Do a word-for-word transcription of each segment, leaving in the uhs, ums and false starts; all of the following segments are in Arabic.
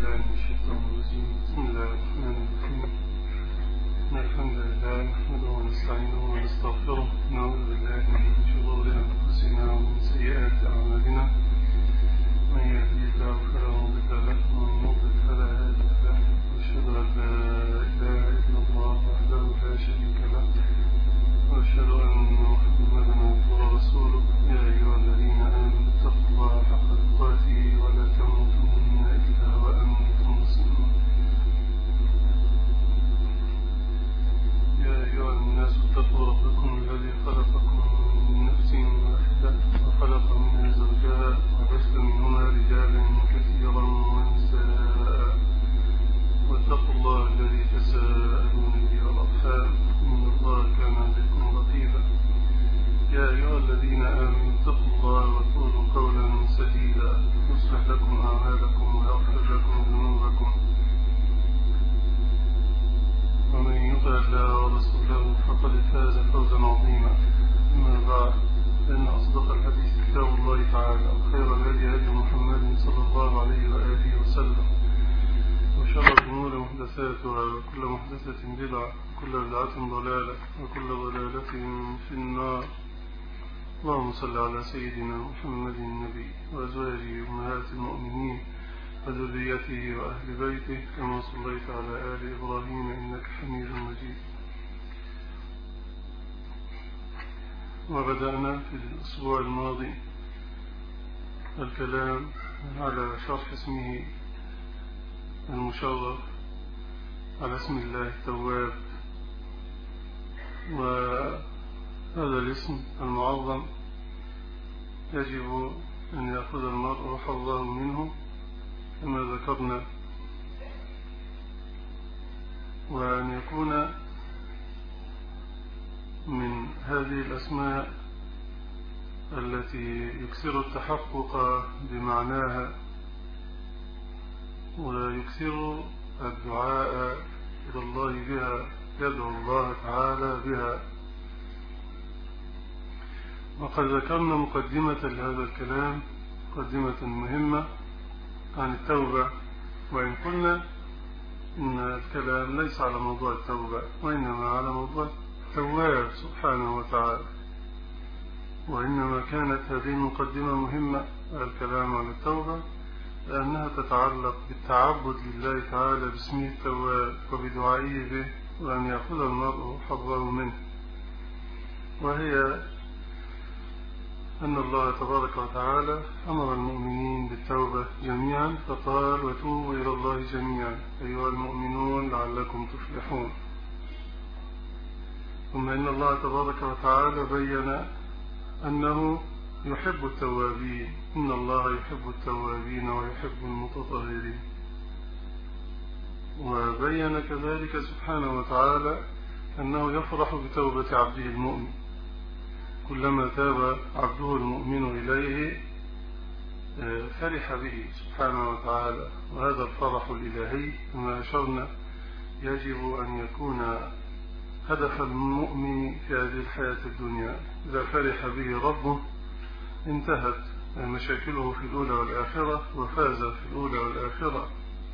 بالله من الشيطان الرجيم. بسم الله الرحمن الرحيم. إن الحمد لله نحمده ونستعينه ونستغفره، نعوذ بالله من شرور أنفسنا ومن سيئات أعمالنا، من يهدي الله فلا مضل له ومن يضلل فلا هادي له، وأشهد أن لا إله إلا الله وحده لا شريك له، وأشهد أن محمدا عبده ورسوله. يا أيها الذين آمنوا اتقوا الله حق تقاته ولا تموتن إلا وأنتم مسلمون. يا أيها الناس اتقوا ربكم الذي خلقكم من نفس واحدة وخلق منها زوجها وبث منهما رجالا كثيرا ونساء، واتقوا الله الذي تساءلون به والأرحام إن الله كان عليكم رقيبا. يا أيها الذين آمنوا اتقوا الله وقولوا قولا سديدا يصلح لكم أعمالكم ويغفر لكم ذنوبكم، ومن يطع الله ورسوله فقد فاز فوزا عظيما. أما بعد، فإن أصدق الحديث كتاب الله تعالى، وخير الهدي هدي محمد صلى الله عليه وآله وسلم، وشر الأمور محدثاتها، وكل محدثة بدعة، وكل بدعة ضلالة، وكل ضلالة في النار. اللهم صل على سيدنا محمد النبي وأزواجه أمهات المؤمنين وذريته وأهل بيته كما صليت على آل إبراهيم إنك حميد مجيد. وبدأنا في الأسبوع الماضي الكلام على شرح اسمه المشرف، على اسم الله التواب، وهذا الاسم المعظم يجب أن يأخذ المرء حظه منه كما ذكرنا، وأن يكون من هذه الأسماء التي يكثر التحقق بمعناها ويكثر الدعاء إلى الله بها، يدعو الله تعالى بها. وقد ذكرنا مقدمة لهذا الكلام، مقدمة مهمة عن التوبة، وإن قلنا إن الكلام ليس على موضوع التوبة وإنما على موضوع التواب سبحانه وتعالى، وإنما كانت هذه المقدمة مهمة الكلام عن التوبة لأنها تتعلق بالتعبد لله تعالى باسمه التواب وبدعائه به، وأن يأخذ المرء حظه منه، وهي أن الله تبارك وتعالى أمر المؤمنين بالتوبة جميعا، فقال: وتوبوا إلى الله جميعا أيها المؤمنون لعلكم تفلحون. ثم إن الله تبارك وتعالى بين أنه يحب التوابين، إن الله يحب التوابين ويحب المتطهرين. وبين كذلك سبحانه وتعالى أنه يفرح بتوبة عبده المؤمن، كلما تاب عبده المؤمن إليه فرح به سبحانه وتعالى. وهذا الفرح الإلهي كما أشرنا يجب أن يكون هدف المؤمن في هذه الحياة الدنيا. إذا فرح به ربه انتهت مشاكله في الأولى والآخرة، وفاز في الأولى والآخرة.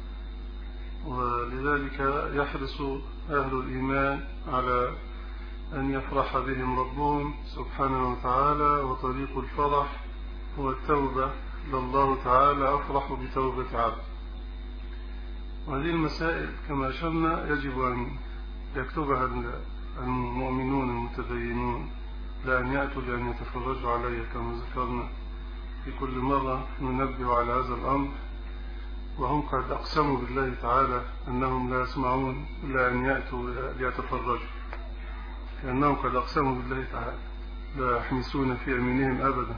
ولذلك يحرص أهل الإيمان على أن يفرح بهم ربهم سبحانه وتعالى، وطريق الفرح هو التوبة، لله تعالى أفرح بتوبة عبد. وهذه المسائل كما أشرنا يجب أن يكتبها المؤمنون المتدينون، لا أن يأتوا لأن يتفرجوا علي كما ذكرنا في كل مرة ننبه على هذا الأمر، وهم قد أقسموا بالله تعالى أنهم لا يسمعون إلا أن يأتوا ليتفرجوا، لأنهم قد أقسموا بالله تعالى لا يحمسون في يمينهم أبدا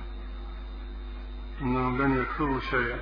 أنهم لن يكتبوا شيئا.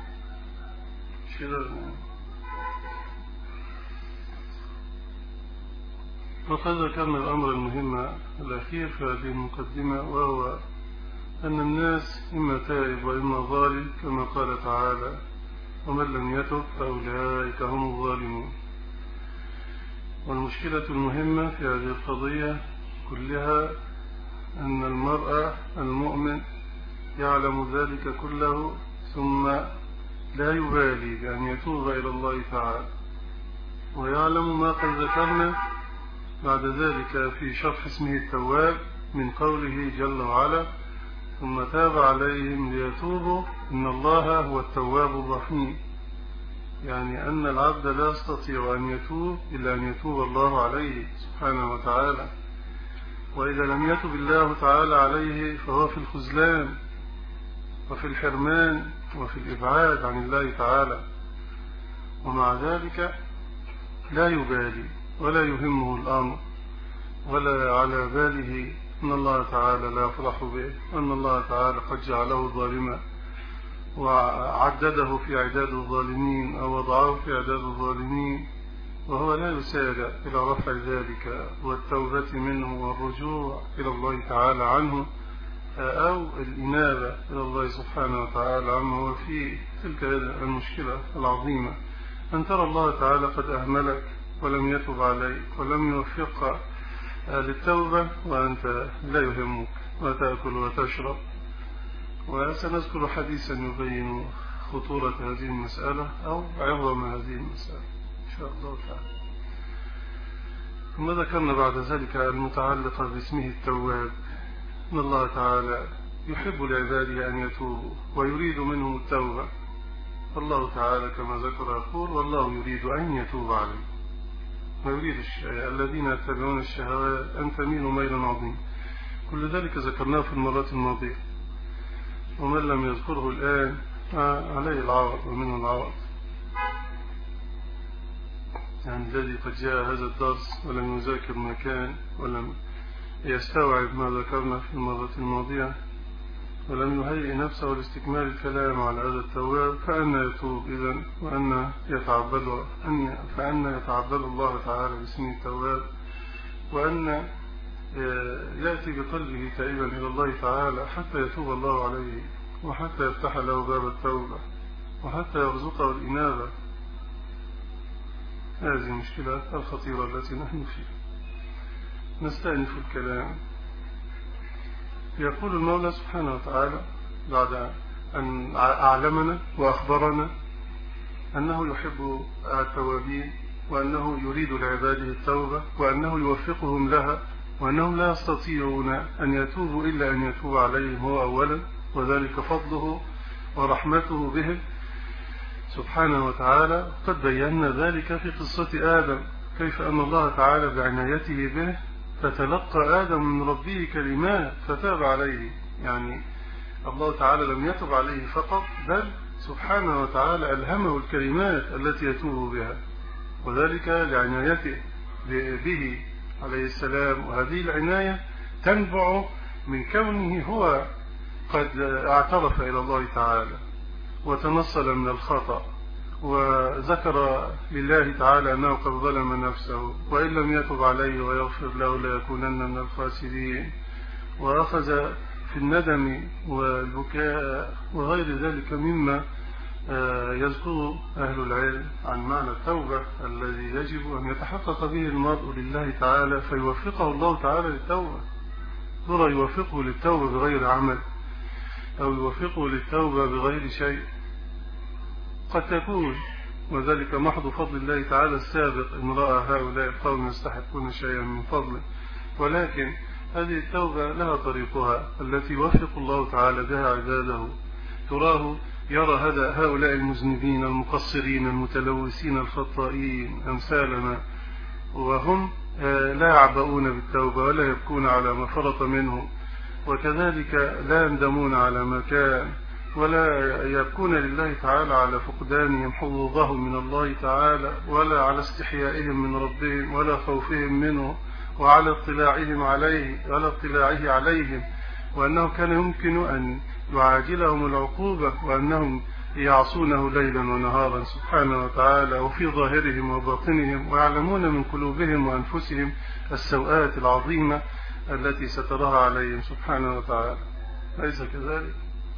وقد ذكرنا الأمر المهم الأخير في هذه المقدمة، وهو أن الناس إما تائب وإما ظالم، كما قال تعالى: ومن لم يتب فأولئك هم الظالمون. والمشكلة المهمة في هذه القضية كلها أن المرء المؤمن يعلم ذلك كله ثم لا يبالي بأن يتوب إلى الله تعالى ويعلم ما قد ذكرنا بعد ذلك في شرح اسمه التواب من قوله جل وعلا ثم تاب عليهم ليتوبوا إن الله هو التواب الرحيم، يعني أن العبد لا يستطيع أن يتوب إلا أن يتوب الله عليه سبحانه وتعالى، وإذا لم يتب الله تعالى عليه فهو في الخذلان وفي الحرمان وفي الإبعاد عن الله تعالى، ومع ذلك لا يبالي ولا يهمه الأمر ولا على باله أن الله تعالى لا يفرح به، وأن الله تعالى قد جعله ظالما وعدده في عداد الظالمين أو وضعه في عداد الظالمين، وهو لا يسارع إلى رفع ذلك والتوبة منه والرجوع إلى الله تعالى عنه أو الإنابة إلى الله سبحانه وتعالى عنه. وفي تلك المشكلة العظيمة أن ترى الله تعالى قد أهملك ولم يتب عليك ولم يوفق للتوبة وأنت لا يهمك وتأكل وتشرب. وسنذكر حديثا يبين خطورة هذه المسألة أو عظم هذه المسألة إن شاء الله تعالى. ثم ذكرنا بعد ذلك المتعلقة باسمه التواب، أن الله تعالى يحب لعباده أن يتوبوا ويريد منهم التوبة، فالله تعالى كما ذكر يقول والله يريد أن يتوب عليه ويريد الذين يتبعون الشهوات أن تميلوا ميلا عظيما. كل ذلك ذكرناه في المرات الماضية، ومن لم يذكره الآن عليه العوض ومنه العوض، يعني الذي قد جاء هذا الدرس ولم يذاكر ما كان ولم يستوعب ما ذكرنا في المرة الماضية ولم يهيئ نفسه لاستكمال الكلام على هذا التواب، فأن يتوب إذن وأن يتعبد أن فأن يتعبد الله تعالى باسمه التواب، وأن يأتي بقلبه تائبا إلى الله تعالى حتى يتوب الله عليه وحتى يفتح له باب التوبة وحتى يرزقه الإنابة. هذه المشكلة الخطيرة التي نحن فيها. نستأنف الكلام. يقول المولى سبحانه وتعالى بعد أن أعلمنا وأخبرنا أنه يحب التوابين وأنه يريد لعباده التوبة وأنه يوفقهم لها وأنهم لا يستطيعون أن يتوبوا إلا أن يتوب عليهم هو أولا، وذلك فضله ورحمته بهم سبحانه وتعالى. قد بينا ذلك في قصة آدم، كيف أن الله تعالى بعنايته به فتلقى آدم من ربه كلمات فتاب عليه، يعني الله تعالى لم يتب عليه فقط بل سبحانه وتعالى ألهمه الكلمات التي يتوب بها، وذلك لعنايته به عليه السلام. وهذه العناية تنبع من كونه هو قد اعترف إلى الله تعالى وتنصل من الخطأ وذكر لله تعالى أنه قد ظلم نفسه وإن لم يتب عليه ويغفر له ليكونن من الخاسرين، وأخذ في الندم والبكاء وغير ذلك مما يذكر أهل العلم عن معنى التوبة الذي يجب أن يتحقق به المرء لله تعالى فيوفقه الله تعالى للتوبة. ترى يوفقه للتوبة بغير عمل أو يوفقه للتوبة بغير شيء، قد تكون وذلك محض فضل الله تعالى السابق إن رأى هؤلاء القوم يستحقون شيئا من فضله، ولكن هذه التوبة لها طريقها التي يوفق الله تعالى بها عباده. تراه يرى هؤلاء المذنبين المقصرين المتلوثين الخطائين أمثالنا وهم لا يعبؤون بالتوبة ولا يبكون على ما فرط منه، وكذلك لا يندمون على ما كان ولا يبكون لله تعالى على فقدانهم حظوظهم من الله تعالى ولا على استحيائهم من ربهم ولا خوفهم منه وعلى اطلاعهم عليه وعلى اطلاعه عليهم، وأنه كان يمكن أن يعاجلهم العقوبة وأنهم يعصونه ليلا ونهارا سبحانه وتعالى وفي ظاهرهم وباطنهم، ويعلمون من قلوبهم وأنفسهم السوءات العظيمة التي سترها عليهم سبحانه وتعالى. ليس كذلك؟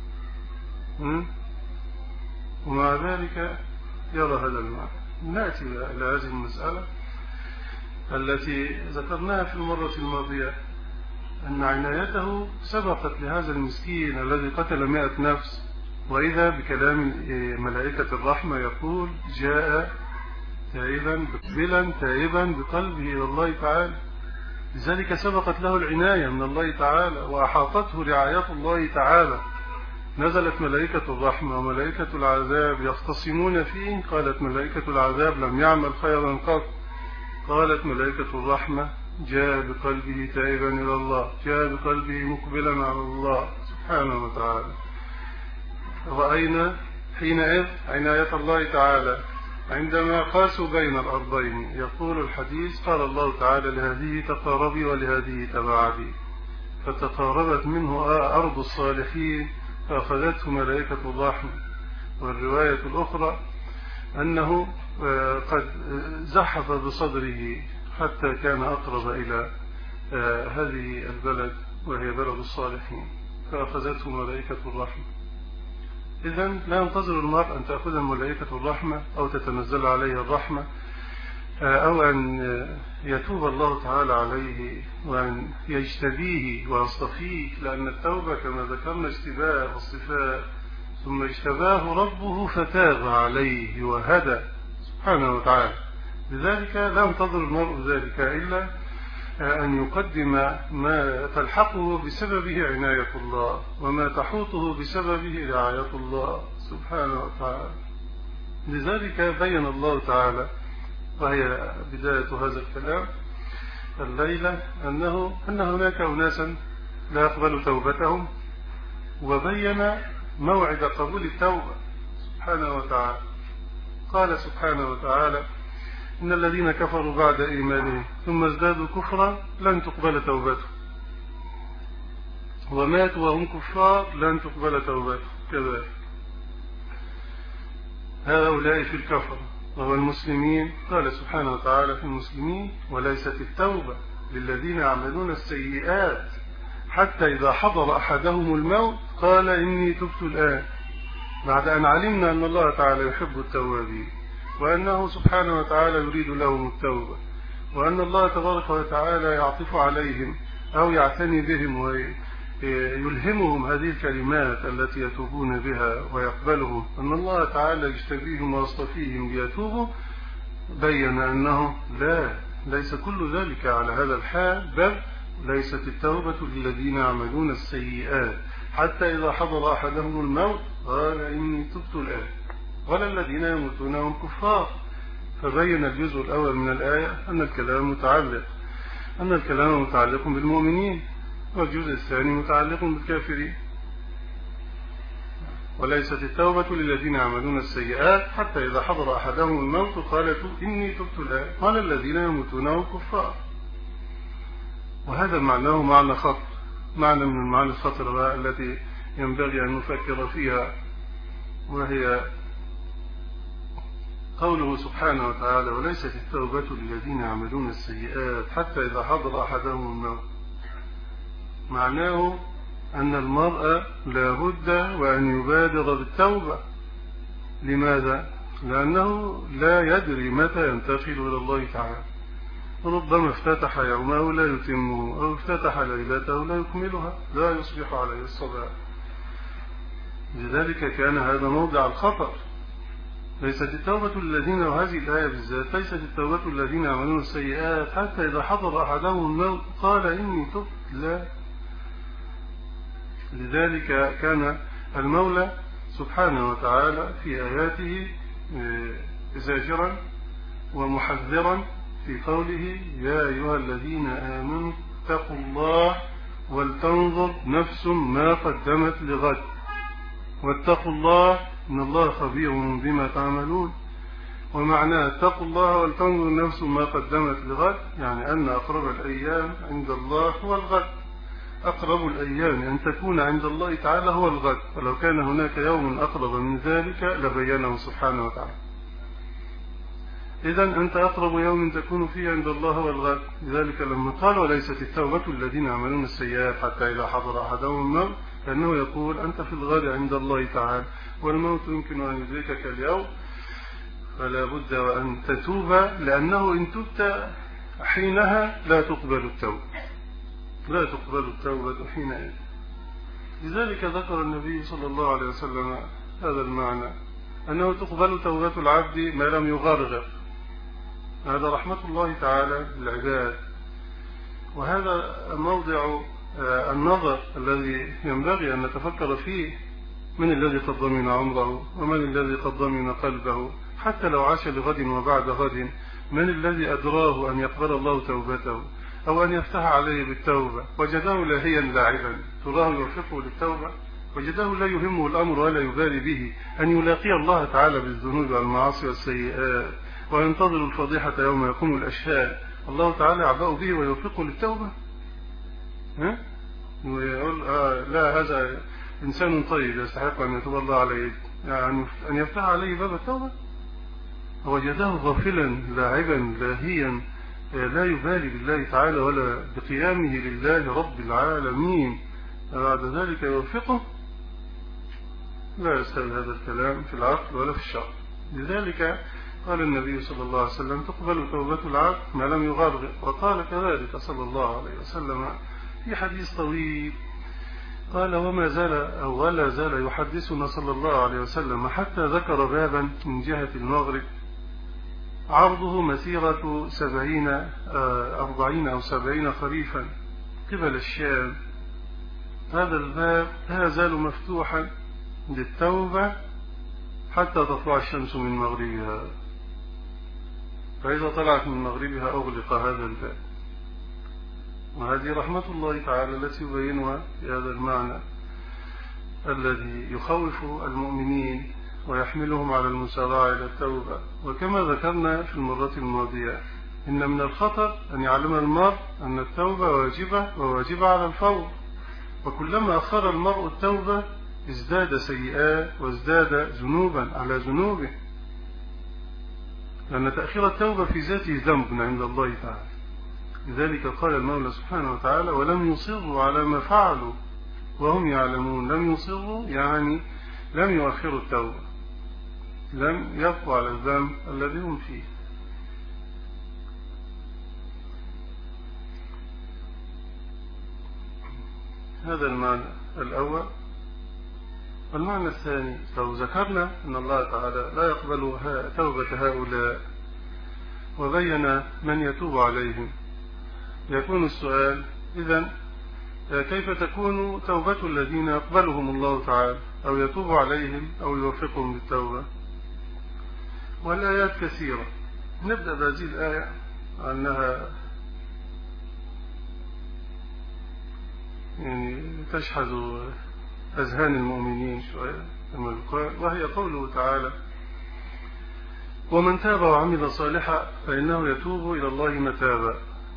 ومع ذلك يرى هذا المعنى. نأتي إلى هذه المسألة التي ذكرناها في المرة الماضية، أن عنايته سبقت لهذا المسكين الذي قتل مئة نفس وإذا بكلام ملائكة الرحمة يقول جاء تائبا مقبلا تائبا بقلبه إلى الله تعالى. لذلك سبقت له العناية من الله تعالى وأحاطته رعاية الله تعالى. نزلت ملائكة الرحمة وملائكة العذاب يختصمون فيه، قالت ملائكة العذاب لم يعمل خيرا قط، قالت ملائكة الرحمة جاء بقلبه تائبا إلى الله، جاء بقلبه مقبلا على الله سبحانه وتعالى. رأينا حينئذ عناية الله تعالى عندما قاسوا بين الأرضين. يقول الحديث قال الله تعالى لهذه تقاربي ولهذه تباعدي، فتقاربت منه أرض الصالحين فأخذته ملائكة الرحمة. والرواية الأخرى أنه قد زحف بصدره حتى كان أقرب إلى هذه البلد وهي بلد الصالحين فأخذته ملائكة الرحمة. إذن لا ينتظر المرء أن تأخذ ملائكة الرحمة أو تتنزل عليه الرحمة أو أن يتوب الله تعالى عليه وأن يجتبيه ويصطفيه، لأن التوبة كما ذكرنا اجتباء والصفاء، ثم اجتباه ربه فتاب عليه وهدى سبحانه وتعالى. لذلك لا ينتظر المرء ذلك إلا أن يقدم ما تلحقه بسببه عناية الله وما تحوطه بسببه رعاية الله سبحانه وتعالى. لذلك بين الله تعالى، وهي بداية هذا الكلام الليلة، أنه أن هناك أناسا لا يقبل توبتهم، وبين موعد قبول التوبة سبحانه وتعالى. قال سبحانه وتعالى إن الذين كفروا بعد إيمانهم ثم ازدادوا كفرا لن تقبل توبتهم وماتوا وهم كفار لن تقبل توبتهم كذلك. هؤلاء في الكفر. وهو المسلمين قال سبحانه وتعالى في المسلمين وليست التوبة للذين يعملون السيئات حتى إذا حضر أحدهم الموت قال إني تبت الآن، بعد أن علمنا أن الله تعالى يحب التوابين وأنه سبحانه وتعالى يريد لهم التوبة، وأن الله تبارك وتعالى يعطف عليهم أو يعتني بهم ويلهمهم هذه الكلمات التي يتوبون بها ويقبلهم، أن الله تعالى يجتبيهم ويصطفيهم ليتوبوا. بين أنه لا ليس كل ذلك على هذا الحال، بل ليست التوبة للذين يعملون السيئات حتى إذا حضر أحدهم الموت قال إني تبت الآن، ولا الذين يموتون هم كفار. فبين الجزء الأول من الآية أن الكلام متعلق أن الكلام متعلق بالمؤمنين، والجزء الثاني متعلق بالكافرين. وليست التوبة للذين يعملون السيئات حتى إذا حضر أحدهم الموت قال إني تبت الآن، ولا الذين يموتون هم كفار. وهذا معناه معنى خطر، معنى من المعاني الخطرة التي ينبغي أن نفكر فيها، وهي قوله سبحانه وتعالى وليست التوبة للذين يعملون السيئات حتى إذا حضر أحدهم الموت. معناه أن المرء لا بد وأن يبادر بالتوبة. لماذا؟ لأنه لا يدري متى ينتقل إلى الله تعالى، ربما افتتح يومه لا يتمه، أو افتتح ليلته لا يكملها، لا يصبح عليه الصباح. لذلك كان هذا موضع الخطر. ليست التوبة الذين، وهذه الآية بالذات، ليست التوبة الذين يعملون السيئات حتى إذا حضر أحدهم الموت قال إني تبت، لا. لذلك كان المولى سبحانه وتعالى في آياته زاجرا ومحذرا في قوله يا أيها الذين آمنوا اتقوا الله ولتنظر نفس ما قدمت لغد واتقوا الله إن الله خبير بما تعملون. ومعناه اتقوا الله ولتنظر نفس ما قدمت لغد، يعني أن أقرب الأيام عند الله هو الغد. أقرب الأيام أن تكون عند الله تعالى هو الغد، ولو كان هناك يوم أقرب من ذلك لبينه سبحانه وتعالى. إذن أنت أقرب يوم تكون فيه عند الله هو الغد. لذلك لما قال وليست التوبة الذين يعملون السيئات حتى إذا حضر أحدهم الموت، لأنه يقول أنت في الغد عند الله تعالى، والموت يمكن أن يدركك اليوم، فلا بد وأن تتوب، لأنه إن تبت حينها لا تقبل التوبة، لا تقبل التوبة حينئذ. لذلك ذكر النبي صلى الله عليه وسلم هذا المعنى، أنه تقبل توبة العبد ما لم يغرغر. هذا رحمة الله تعالى بالعباد، وهذا موضع النظر الذي ينبغي أن نتفكر فيه. من الذي قد ضمن عمره، ومن الذي قد ضمن قلبه، حتى لو عاش لغد وبعد غد، من الذي أدراه أن يقبل الله توبته أو أن يفتح عليه بالتوبة؟ وجداه لاهيا لاعبا، تراه يوفقه للتوبة؟ وجداه لا يهمه الأمر ولا يبالي به أن يلاقي الله تعالى بالذنوب والمعاصي والسيئات وينتظر الفضيحة يوم يقوم الأشهاد؟ الله تعالى يعبأ به ويوفقه للتوبة؟ ها؟ ويقول آه لا، هذا إنسان طيب يستحق أن يتوب الله عليه، يعني أن يفتح عليه باب التوبة؟ وجداه غافلا لاعبا لاهيا لا يبالي بالله تعالى ولا بقيامه لله رب العالمين، بعد ذلك يوفقه؟ لا يستوي هذا الكلام في العقل ولا في الشرع. لذلك قال النبي صلى الله عليه وسلم تقبل توبة العبد ما لم يغرغر، وقال كذلك صلى الله عليه وسلم في حديث طويل، قال وما زال أو ولا زال يحدثنا صلى الله عليه وسلم حتى ذكر بابا من جهة المغرب عرضه مسيرة سبعين أربعين أو سبعين خريفا قبل الشام. هذا الباب لا يزال مفتوحا للتوبة حتى تطلع الشمس من مغربها، فإذا طلعت من مغربها أغلق هذا الباب. وهذه رحمة الله تعالى التي يبينها في هذا المعنى الذي يخوف المؤمنين ويحملهم على المسارعة إلى التوبة. وكما ذكرنا في المرة الماضية، إن من الخطر أن يعلم المرء أن التوبة واجبة وواجبة على الفور، وكلما أخر المرء التوبة ازداد سيئات وازداد ذنوبا على ذنوبه، لأن تأخير التوبة في ذاته ذنب عند الله تعالى. لذلك قال المولى سبحانه وتعالى ولم يصروا على ما فعلوا وهم يعلمون. لم يصروا يعني لم يؤخروا التوبة، لم يبقوا على الذنب الذي هم فيه. هذا المعنى الأول. والمعنى الثاني، لو ذكرنا أن الله تعالى لا يقبل توبة هؤلاء وبين من يتوب عليهم، يكون السؤال إذن كيف تكون توبة الذين يقبلهم الله تعالى أو يتوب عليهم أو يوفقهم للتوبة؟ والآيات كثيرة. نبدأ بهذه الآية أنها يعني تشحذ أذهان المؤمنين شوية، وهي قوله تعالى ومن تاب وعمل صالحا فإنه يتوب إلى الله متابا.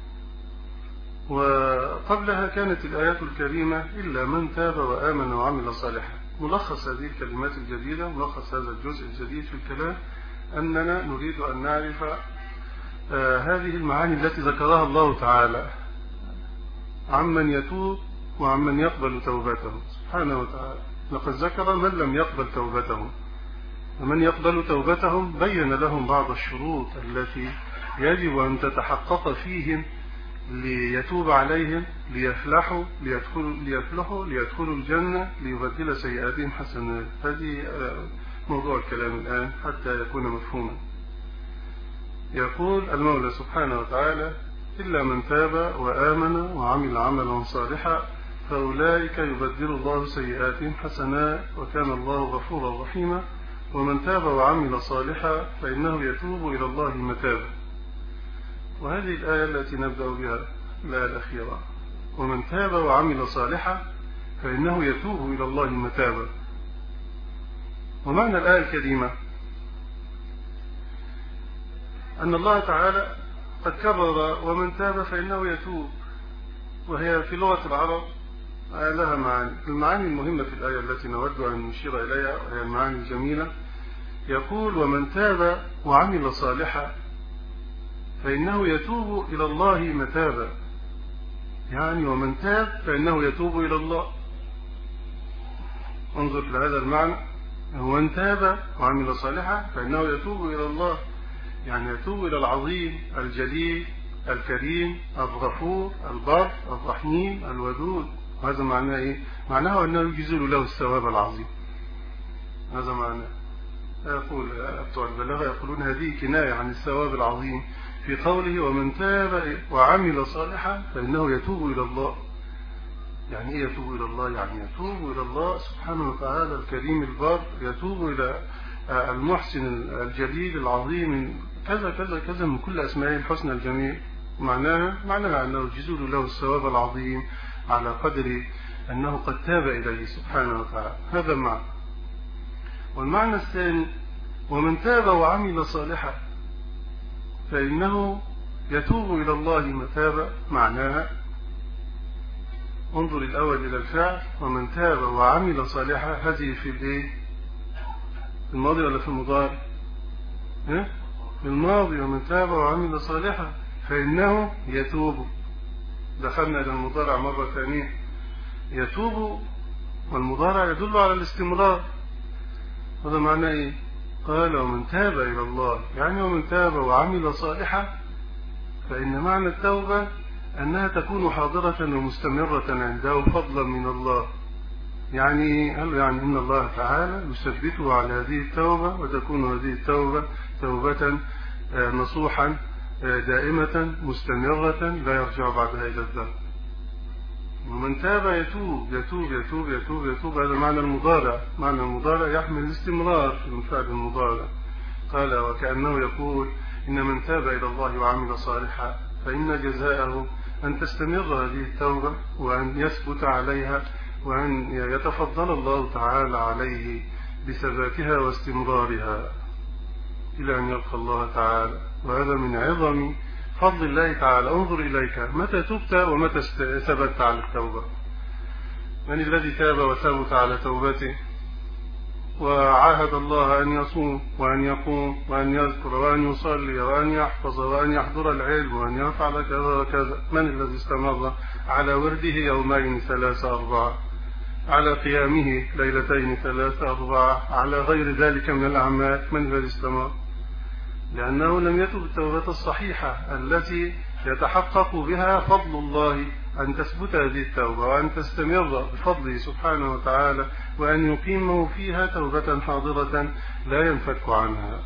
وقبلها كانت الآيات الكريمة إلا من تاب وآمن وعمل صالحا. ملخص هذه الكلمات الجديدة، ملخص هذا الجزء الجديد في الكلام، أننا نريد أن نعرف آه هذه المعاني التي ذكرها الله تعالى عمن يتوب وعمن يقبل توبته سبحانه وتعالى. لقد ذكر من لم يقبل توبتهم، ومن يقبل توبتهم بين لهم بعض الشروط التي يجب أن تتحقق فيهم ليتوب عليهم ليفلحوا ليدخلوا ليفلحوا ليدخلوا الجنة ليبدل سيئاتهم حسنات. هذه موضوع الكلام الآن حتى يكون مفهوما. يقول المولى سبحانه وتعالى إلا من تاب وآمن وعمل عملا صالحا فأولئك يبدل الله سيئاتهم حسنات وكان الله غفورا رحيما. ومن تاب وعمل صالحا فإنه يتوب إلى الله متابا. وهذه الآية التي نبدأ بها الآية الأخيرة، ومن تاب وعمل صالحا فإنه يتوب إلى الله متابا. ومعنى الآية الكريمة أن الله تعالى قد كرر ومن تاب فإنه يتوب، وهي في لغة العرب لها معاني. المعاني المهمة في الآية التي نود أن نشير إليها وهي المعاني الجميلة. يقول ومن تاب وعمل صالحا فإنه يتوب إلى الله متابا، يعني ومن تاب فإنه يتوب إلى الله. انظر لهذا المعنى، ومن تاب وعمل صالحا فإنه يتوب إلى الله، يعني يتوب إلى العظيم الجليل الكريم الغفور البر الرحيم الودود وهذا معناه إيه؟ معناه أنه يجزل له الثواب العظيم. هذا معناه. يقول بتوع البلاغة يقولون هذه كناية عن الثواب العظيم في قوله ومن تاب وعمل صالحا فإنه يتوب إلى الله. يعني إيه يتوب إلى الله؟ يعني يتوب إلى الله سبحانه وتعالى الكريم البار، يتوب إلى المحسن الجليل العظيم كذا كذا كذا من كل أسمائه الحسنى الجميل. معناها معناها أنه يجزل له الثواب العظيم على قدر أنه قد تاب إليه سبحانه وتعالى. هذا المعنى. والمعنى الثاني ومن تاب وعمل صالحا فإنه يتوب إلى الله متابا. معناها انظر الأول إلى الفعل ومن تاب وعمل صالحا، هذه في الايه؟ في الماضي ولا في المضارع؟ في الماضي. ومن تاب وعمل صالحا فإنه يتوب. دخلنا إلى المضارع مرة ثانية. يتوب والمضارع يدل على الاستمرار. هذا معناه إيه؟ قال ومن تاب إلى الله، يعني ومن تاب وعمل صالحا، فإن معنى التوبة أنها تكون حاضرة ومستمرة عنده فضلا من الله. يعني قال يعني إن الله تعالى يثبته على هذه التوبة، وتكون هذه التوبة توبة نصوحا دائمة مستمرة لا يرجع بعدها إلى الذنب. ومن تاب يتوب يتوب يتوب يتوب يتوب، هذا معنى المضارع. معنى المضارع يحمل الاستمرار في الفعل المضارع. قال وكأنه يقول إن من تاب إلى الله وعمل صالحا فإن جزاءه أن تستمر هذه التوبة وأن يثبت عليها، وأن يتفضل الله تعالى عليه بثباتها واستمرارها إلى أن يلقى الله تعالى. وهذا من عظم فضل الله تعالى. انظر إليك متى تبت ومتى ثبت على التوبة. من الذي تاب وثبت على توبته وعاهد الله أن يصوم وأن يقوم وأن يذكر وأن يصلي وأن يحفظ وأن يحضر العلم وأن يفعل كذا وكذا؟ من الذي استمر على ورده يومين ثلاثة أربعة، على قيامه ليلتين ثلاثة أربعة، على غير ذلك من الأعمال؟ من الذي استمر؟ لأنه لم يتب التوبة الصحيحة التي يتحقق بها فضل الله أن تثبت هذه التوبة وأن تستمر بفضله سبحانه وتعالى، وأن يقيمه فيها توبة حاضرة لا ينفك عنها.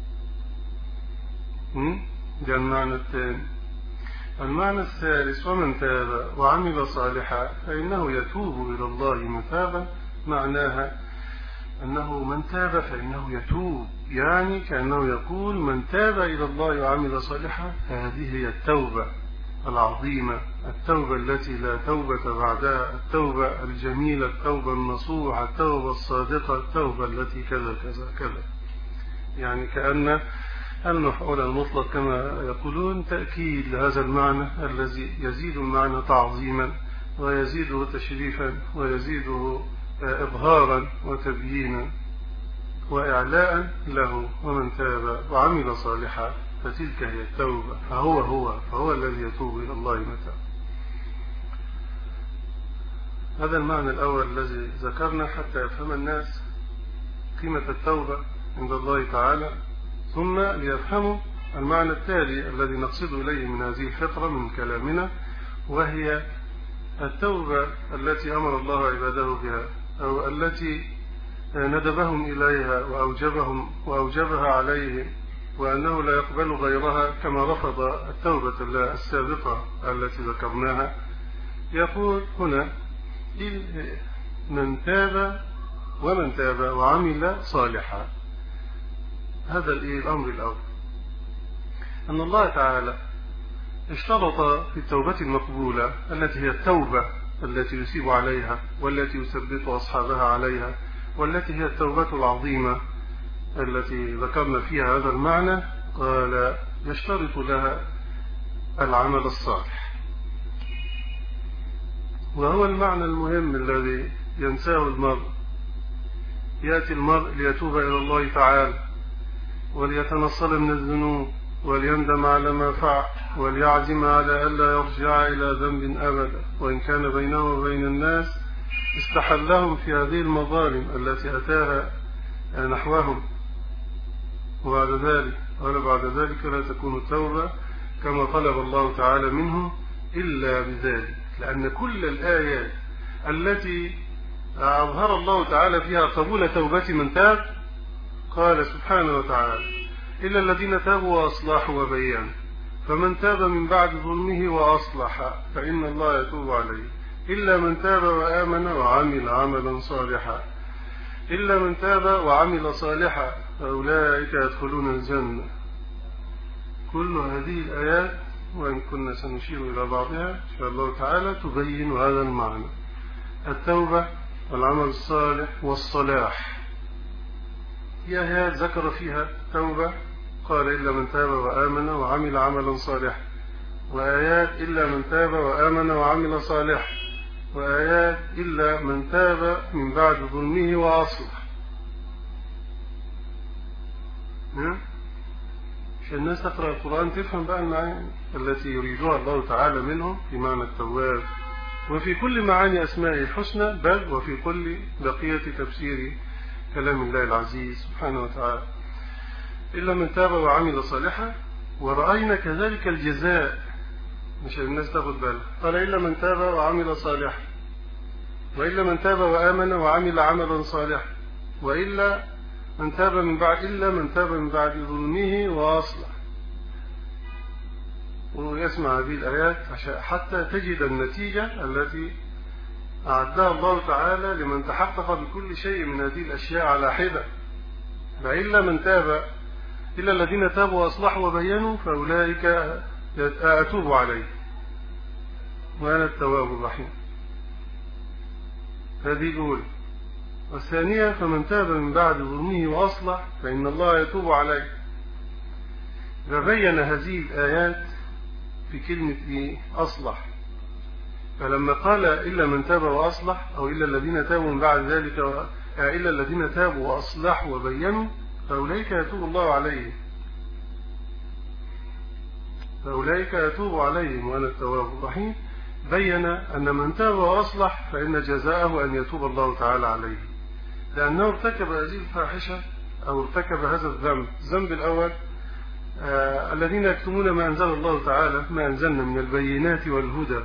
ده المعنى الثاني. المعنى الثالث ومن تاب وعمل صالحا فإنه يتوب إلى الله متابا. معناها أنه من تاب فإنه يتوب، يعني كأنه يقول من تاب إلى الله وعمل صالحا فهذه هي التوبة العظيمة، التوبة التي لا توبة بعدها، التوبة الجميلة، التوبة النصوحة، التوبة الصادقة، التوبة التي كذا كذا كذا. يعني كأن المفعول المطلق كما يقولون تأكيد لهذا المعنى الذي يزيد المعنى تعظيما ويزيده تشريفا ويزيده إظهارا وتبيينا وإعلاء له. ومن تاب وعمل صالحا فتلك هي التوبة، فهو هو فهو الذي يتوب إلى الله متى. هذا المعنى الأول الذي ذكرنا حتى يفهم الناس قيمة التوبة عند الله تعالى، ثم ليفهموا المعنى التالي الذي نقصد إليه من هذه الفقرة من كلامنا، وهي التوبة التي أمر الله عباده بها، أو التي ندبهم إليها وأوجبهم وأوجبها عليهم، وأنه لا يقبل غيرها كما رفض التوبة السابقة التي ذكرناها. يقول هنا من تاب ومن تاب وعمل صالحا. هذا الأمر الأول، أن الله تعالى اشترط في التوبة المقبولة التي هي التوبة التي يثيب عليها والتي يثبت أصحابها عليها، والتي هي التوبة العظيمة التي ذكرنا فيها هذا المعنى، قال يشترط لها العمل الصالح، وهو المعنى المهم الذي ينساه المرء. يأتي المرء ليتوب إلى الله تعالى وليتنصل من الذنوب وليندم على ما فعل وليعزم على ألا يرجع إلى ذنب أبدا، وإن كان بينه وبين الناس استحلهم في هذه المظالم التي أتاها نحوهم. وبعد ذلك قال بعد ذلك لا تكون التوبة كما طلب الله تعالى منه إلا بذلك، لأن كل الآيات التي أظهر الله تعالى فيها قبول توبة من تاب، قال سبحانه وتعالى: إلا الذين تابوا وأصلحوا وبينوا، فمن تاب من بعد ظلمه وأصلح فإن الله يتوب عليه، إلا من تاب وآمن وعمل عملا صالحا، إلا من تاب وعمل صالحا فأولئك يدخلون الجنة. كل هذه الآيات وإن كنا سنشير إلى بعضها إن شاء الله تعالى تبين هذا المعنى: التوبة والعمل الصالح والصلاح. هي آيات ذكر فيها التوبة، قال: إلا من تاب وآمن وعمل عملا صالحا، وآيات: إلا من تاب وآمن وعمل صالحا، وآيات: إلا من تاب من بعد ظلمه وأصلح. عشان الناس تقرأ القرآن تفهم بقى المعاني التي يريدها الله تعالى منهم في معنى التواب، وفي كل معاني أسمائه الحسنى، بل وفي كل بقية تفسير كلام الله العزيز سبحانه وتعالى. إلا من تاب وعمل صالحا، ورأينا كذلك الجزاء مش الناس تاخد بالها، قال: إلا من تاب وعمل صالحا، وإلا من تاب وآمن وعمل عملا صالحا، وإلا من تاب من بعد إلا من تاب من بعد ظلمه وأصلح. ويسمع هذه الآيات حتى تجد النتيجة التي أعدها الله تعالى لمن تحقق بكل شيء من هذه الأشياء على حدة. فإلا من تاب إلا الذين تابوا وأصلحوا وبينوا فأولئك أتوب عليه وأنا التواب الرحيم. هذه الأولى. والثانية: فمن تاب من بعد ظلمه وأصلح فإن الله يتوب عليه. فبين هذه الآيات في كلمة إيه؟ أصلح. فلما قال: إلا من تاب وأصلح، أو إلا الذين تابوا من بعد ذلك و... إلا الذين تابوا وأصلحوا وبينوا فأولئك يتوب الله عليهم، فأولئك يتوب عليهم وأنا التواب الرحيم، بين أن من تاب وأصلح فإن جزاءه أن يتوب الله تعالى عليه، لأنه ارتكب هذه الفاحشة أو ارتكب هذا الذنب. الذنب الأول: آه الذين يكتمون ما أنزل الله تعالى ما أنزلنا من البينات والهدى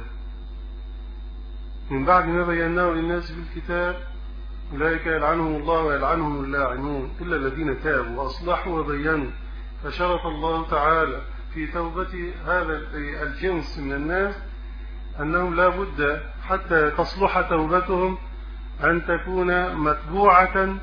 من بعد ما بيناه للناس في الكتاب أولئك يلعنهم الله ويلعنهم اللاعنون إلا الذين تابوا وأصلحوا وبينوا. فشرط الله تعالى في توبة هذا الجنس من الناس أنهم لا بد حتى تصلح توبتهم أن تكون متبوعة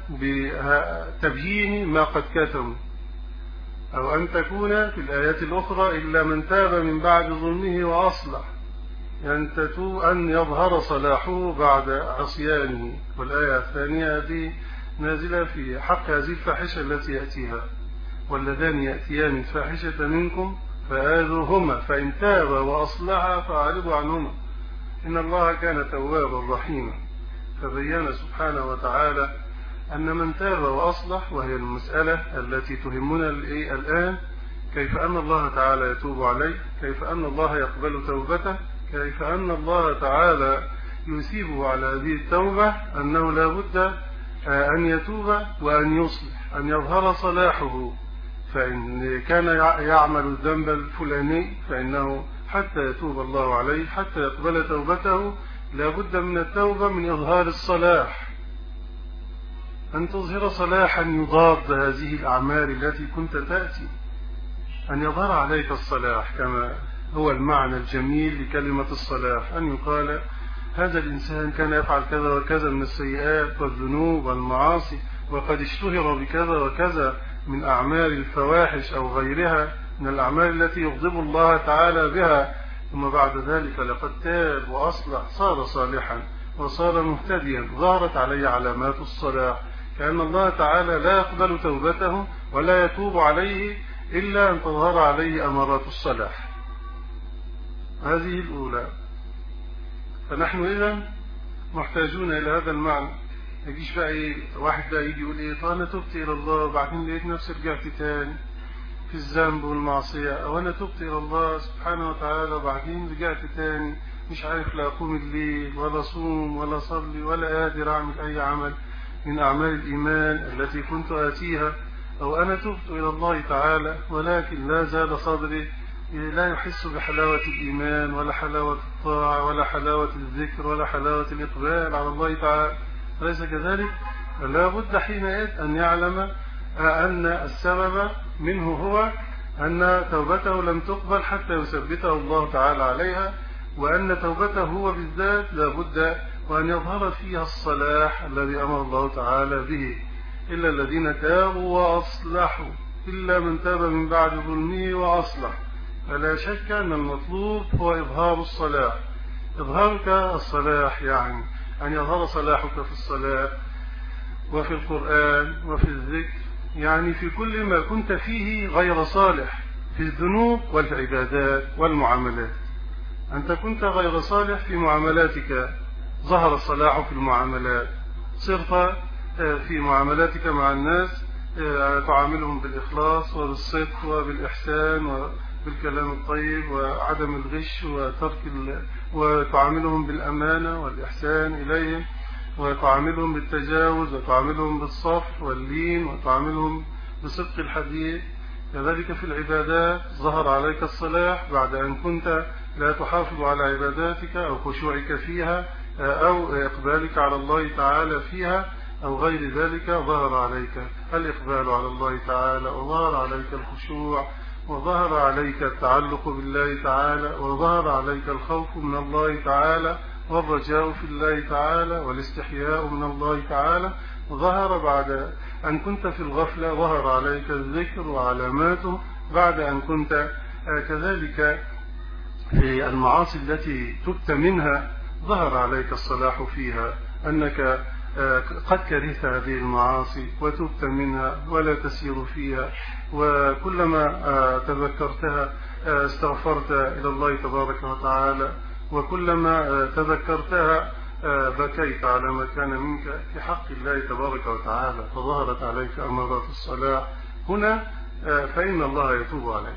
بتبيين ما قد كتموا، أو أن تكون في الآيات الأخرى: إلا من تاب من بعد ظلمه وأصلح، يعني أن يظهر صلاحه بعد عصيانه. والآية الثانية هذه نازلة في حق هذه الفاحشة التي يأتيها: واللذان يأتيان الفاحشة منكم فآذوهما فإن تابا وأصلحا فأعرضوا عنهما إن الله كان توابا رحيما. فبين سبحانه وتعالى أن من تاب وأصلح، وهي المسألة التي تهمنا الآن، كيف أن الله تعالى يتوب عليه، كيف أن الله يقبل توبته، كيف أن الله تعالى يثيبه على هذه التوبة، أنه لا بد أن يتوب وأن يصلح، أن يظهر صلاحه. فإن كان يعمل الذنب الفلاني فإنه حتى يتوب الله عليه، حتى يقبل توبته، لا بد من التوبة من إظهار الصلاح، أن تظهر صلاحا يضاد هذه الأعمال التي كنت تأتي، أن يظهر عليك الصلاح كما هو المعنى الجميل لكلمة الصلاح، أن يقال: هذا الإنسان كان يفعل كذا وكذا من السيئات والذنوب والمعاصي، وقد اشتهر بكذا وكذا من أعمال الفواحش أو غيرها من الأعمال التي يغضب الله تعالى بها، ثم بعد ذلك لقد تاب وأصلح، صار صالحا وصار مهتديا، ظهرت عليه علامات الصلاح، كأن الله تعالى لا يقبل توبته ولا يتوب عليه إلا أن تظهر عليه أمارات الصلاح. هذه الأولى. فنحن إذن محتاجون إلى هذا المعنى. يجيش بقى إيه واحد بقى يجي يقول إيه: طيب أنا تبت إلى الله وبعدين لقيت نفسي رجعت تاني في الذنب والمعصية، أو أنا تبت إلى الله سبحانه وتعالى وبعدين رجعت تاني مش عارف لا أقوم الليل ولا أصوم ولا أصلي ولا قادر أعمل أي عمل من أعمال الإيمان التي كنت آتيها، أو أنا تبت إلى الله تعالى ولكن لا زال صدري لا يحس بحلاوة الإيمان ولا حلاوة الطاعة ولا حلاوة الذكر ولا حلاوة الإقبال على الله تعالى، أليس كذلك؟ لا بد حينئذ أن يعلم أن السبب منه هو أن توبته لم تقبل حتى يثبته الله تعالى عليها، وأن توبته هو بالذات لا بد وأن يظهر فيها الصلاح الذي أمر الله تعالى به، إلا الذين تابوا وأصلحوا إلا من تاب من بعد ظلمه وأصلح. فلا شك أن المطلوب هو إظهار الصلاح. إظهارك الصلاح يعني أن يظهر صلاحك في الصلاة وفي القرآن وفي الذكر، يعني في كل ما كنت فيه غير صالح، في الذنوب والعبادات والمعاملات. أنت كنت غير صالح في معاملاتك، ظهر الصلاح في المعاملات، صرت في معاملاتك مع الناس تعاملهم بالإخلاص وبالصدق وبالإحسان وبالكلام الطيب وعدم الغش وترك ال... وتعاملهم بالأمانة والإحسان إليهم، وتعاملهم بالتجاوز، وتعاملهم بالصفح واللين، وتعاملهم بصدق الحديث. كذلك في العبادات ظهر عليك الصلاح بعد أن كنت لا تحافظ على عباداتك أو خشوعك فيها أو إقبالك على الله تعالى فيها أو غير ذلك. ظهر عليك الإقبال على الله تعالى، وظهر عليك الخشوع، وظهر عليك التعلق بالله تعالى، وظهر عليك الخوف من الله تعالى، والرجاء في الله تعالى، والاستحياء من الله تعالى. ظهر بعد أن كنت في الغفلة، ظهر عليك الذكر وعلاماته بعد أن كنت كذلك في المعاصي التي تبت منها، ظهر عليك الصلاح فيها، أنك قد كرهت هذه المعاصي وتبت منها ولا تسير فيها، وكلما تذكرتها استغفرت إلى الله تبارك وتعالى، وكلما تذكرتها بكيت على ما كان منك في حق الله تبارك وتعالى، فظهرت عليك أمارات الصلاح. هنا فإن الله يتوب عليك.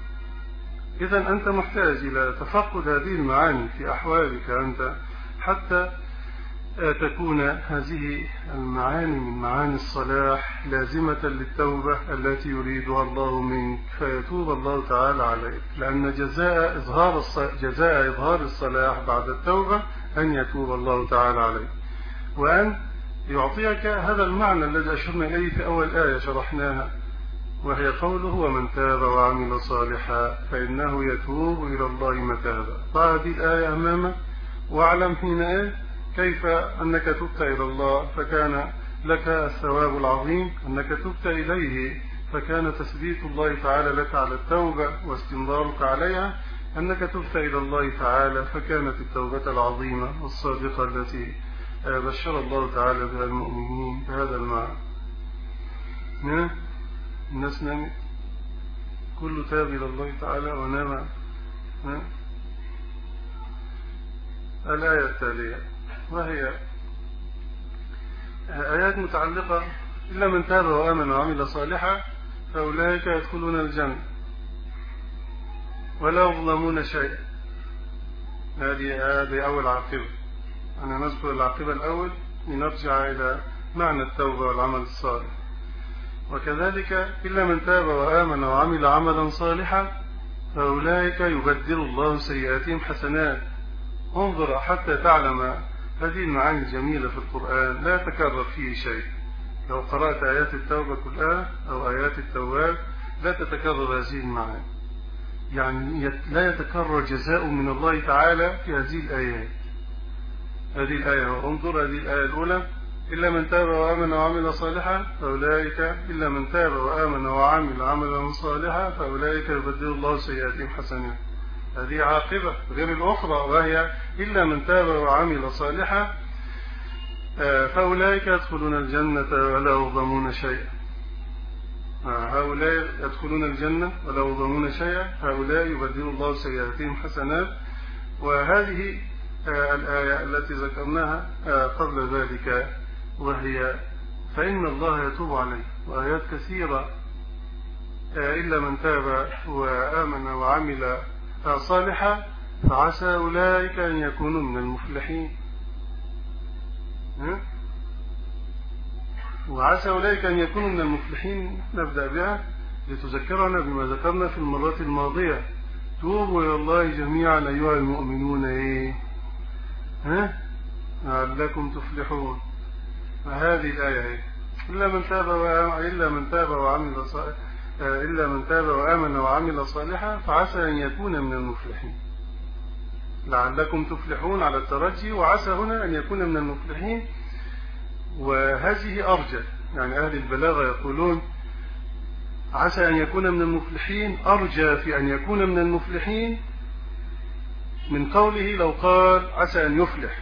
إذن أنت محتاج إلى تفقد هذه المعاني في أحوالك أنت، حتى تكون هذه المعاني من معاني الصلاح لازمة للتوبة التي يريدها الله منك، فيتوب الله تعالى عليك، لأن جزاء إظهار جزاء إظهار الصلاح بعد التوبة أن يتوب الله تعالى عليك، وأن يعطيك هذا المعنى الذي أشرنا إليه في أول آية شرحناها، وهي قوله: ومن تاب وعمل صالحا فإنه يتوب إلى الله متابا. ضع هذه الآية أمامك واعلم حينئذ كيف أنك تبت إلى الله فكان لك الثواب العظيم، أنك تبت إليه فكان تثبيت الله تعالى لك على التوبة واستمرارك عليها، أنك تبت إلى الله تعالى فكانت التوبة العظيمة الصادقة التي بشر الله تعالى بها المؤمنين بهذا المعنى. الناس نامت، كل تاب إلى الله تعالى ونام. الآية التالية وهي آيات متعلقة: إلا من تاب وآمن وعمل صالحا فأولئك يدخلون الجنة ولا يظلمون شيئا. هذه هذه أول عاقبة. أنا نذكر العاقبة الأول لنرجع إلى معنى التوبة والعمل الصالح. وكذلك إلا من تاب وآمن وعمل عملا صالحا فأولئك يبدل الله سيئاتهم حسنات. انظر حتى تعلم هذه المعاني الجميلة في القرآن لا يتكرر فيه شيء. لو قرأت آيات التوبة كلها أو آيات التواب لا تتكرر هذه المعاني، يعني لا يتكرر جزاء من الله تعالى في هذه الآيات. هذه الآية، انظر هذه الآية الأولى: إلا من تاب وآمن وعمل صالحا فأولئك إلا من تاب وآمن وعمل عملا صالحا فأولئك يبدل الله سيئاتهم حسنات. هذه عاقبة غير الأخرى، وهي إلا من تاب وعمل صالحا فأولئك يدخلون الجنة ولا يظلمون شيئا. هؤلاء يدخلون الجنة ولا يظلمون شيئا، هؤلاء يبدل الله سيئاتهم حسنات. وهذه الآية التي ذكرناها قبل ذلك وهي فإن الله يتوب عليه، وآيات كثيرة: إلا من تاب وآمن وعمل صالحا فعسى أولئك أن يكونوا من المفلحين. وعسى أولئك أن يكونوا من المفلحين نبدأ بها لتذكرنا بما ذكرنا في المرات الماضية، توبوا إلى الله جميعا أيها المؤمنون إيه ها لعلكم تفلحون. هذه الآية إيه؟ إلا من تاب وآمن إلا من تاب وعمل صالحا إلا من تاب وآمن وعمل صالحا فعسى أن يكون من المفلحين. لعلكم تفلحون على الترجي، وعسى هنا أن يكون من المفلحين، وهذه أرجى. يعني أهل البلاغة يقولون عسى أن يكون من المفلحين أرجى في أن يكون من المفلحين من قوله لو قال عسى أن يفلح.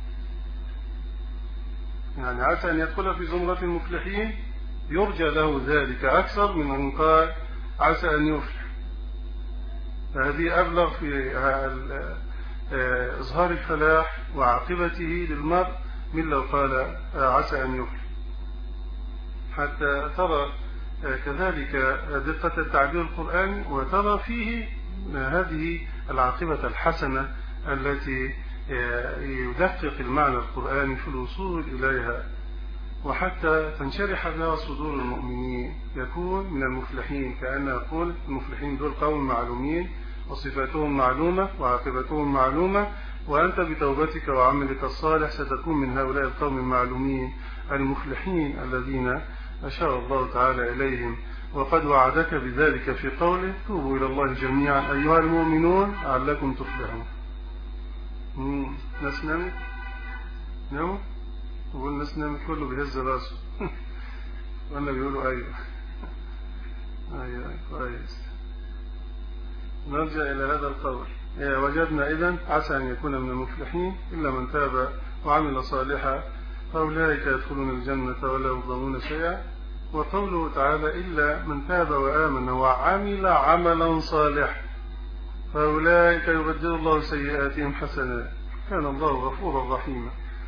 يعني عسى أن يدخل في زمرة المفلحين يرجى له ذلك أكثر من أن قال عسى أن يفلح. فهذه أبلغ في إظهار الفلاح وعاقبته للمرء من لو قال عسى أن يفلح. حتى ترى كذلك دقة التعبير القرآني، وترى فيه هذه العاقبة الحسنة التي يدقق المعنى القرآني في الوصول إليها، وحتى تنشرح بها صدور المؤمنين يكون من المفلحين. كأن يقول المفلحين دول قوم معلومين وصفاتهم معلومة وعاقبتهم معلومة، وأنت بتوبتك وعملك الصالح ستكون من هؤلاء القوم المعلومين المفلحين الذين أشار الله تعالى إليهم، وقد وعدك بذلك في قوله توبوا إلى الله جميعا أيها المؤمنون لعلكم تفلحون. ناس نامت ناموا وقول ناس نامت كله بيهز راسه وانا بيقولوا أيوة أيوة كويس. نرجع إلى هذا القول. وجدنا إذن عسى أن يكون من المفلحين إلا من تاب وعمل صالحا فأولئك يدخلون الجنة ولا يظلمون شيئا. وقوله تعالى إلا من تاب وآمن وعمل عملا صالحا فأولئك يبدل الله سيئاتهم حسنات كان الله غفورا رحيما.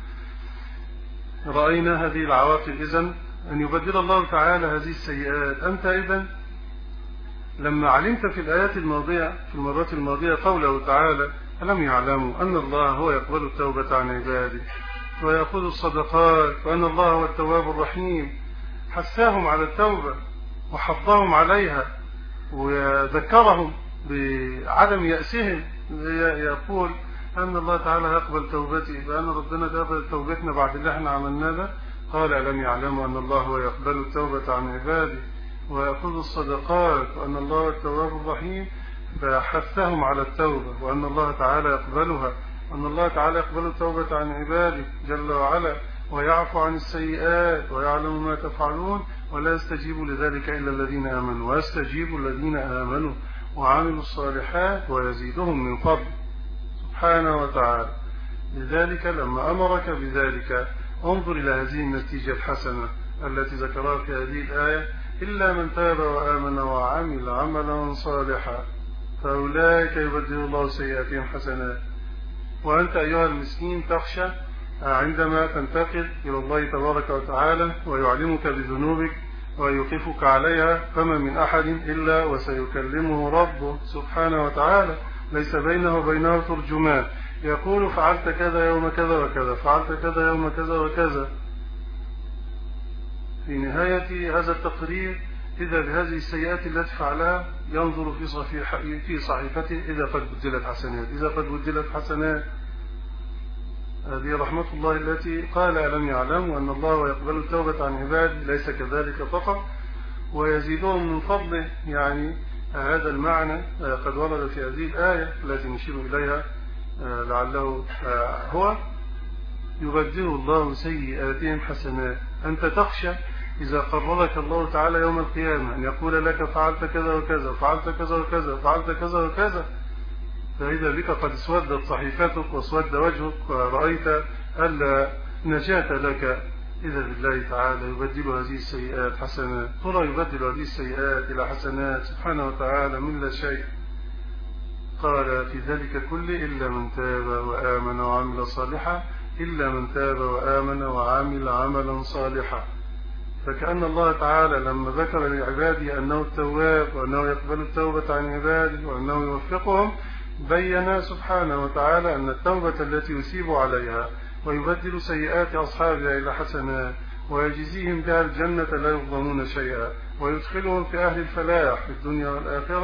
رأينا هذه العواقب إذن أن يبدل الله تعالى هذه السيئات. أنت إذن لما علمت في الآيات الماضية في المرات الماضية قوله تعالى ألم يعلموا أن الله هو يقبل التوبة عن عباده ويأخذ الصدقات وأن الله هو التواب الرحيم، حثاهم على التوبة وحضهم عليها وذكرهم بعدم يأسهم. يقول أن الله تعالى يقبل توبتي، بأن ربنا يقبل توبتنا بعد اللي احنا عملناه ده. قال ألم يعلموا أن الله هو يقبل التوبة عن عباده ويأخذ الصدقات وأن الله هو التواب الرحيم، فحثهم على التوبة وأن الله تعالى يقبلها، وأن الله تعالى يقبل التوبة عن عباده جل وعلا ويعفو عن السيئات ويعلم ما تفعلون ولا يستجيب لذلك إلا الذين آمنوا ويستجيب الذين آمنوا وعملوا الصالحات ويزيدهم من فضل سبحانه وتعالى. لذلك لما أمرك بذلك انظر إلى هذه النتيجة الحسنة التي ذكرها في هذه الآية إلا من تاب وآمن وعمل عملا صالحا فأولئك يبدل الله سيئاتهم حسنات. وأنت أيها المسكين تخشى عندما تنتقل إلى الله تبارك وتعالى ويعلمك بذنوبك ويوقفك عليها، فما من أحد إلا وسيكلمه ربه سبحانه وتعالى، ليس بينه وبينه ترجمان يقول فعلت كذا يوم كذا وكذا، فعلت كذا يوم كذا وكذا. في نهاية هذا التقرير إذا بهذه السيئات التي فعلها ينظر في صحيح في صحيفته إذا قد بدلت حسنات، إذا قد بدلت حسنات. هذه رحمة الله التي قال ألم يعلموا أن الله يقبل التوبة عن عباده، ليس كذلك فقط ويزيدهم من فضله. يعني هذا المعنى قد ورد في هذه الآية التي نشير إليها لعله هو يبدل الله سيئاتهم حسنات. أنت تخشى إذا قررك الله تعالى يوم القيامة أن يقول لك فعلت كذا وكذا فعلت كذا وكذا فعلت كذا وكذا، فإذا بك قد اسودت صحيفتك واسود وجهك ورأيت ألا نجاة لك، إذا بالله تعالى يبدل هذه السيئات حسنات. ترى يبدل هذه السيئات إلى حسنات سبحانه وتعالى من لا شيء. قال في ذلك كله إلا من تاب وآمن وعمل صالحا، إلا من تاب وآمن وعمل عملا صالحا. فكأن الله تعالى لما ذكر لعباده أنه التواب وأنه يقبل التوبة عن عباده وأنه يوفقهم، بين سبحانه وتعالى أن التوبة التي يثيب عليها ويبدل سيئات أصحابها إلى حسنات ويجزيهم بها الجنة لا يظلمون شيئا ويدخلهم في أهل الفلاح في الدنيا والآخرة،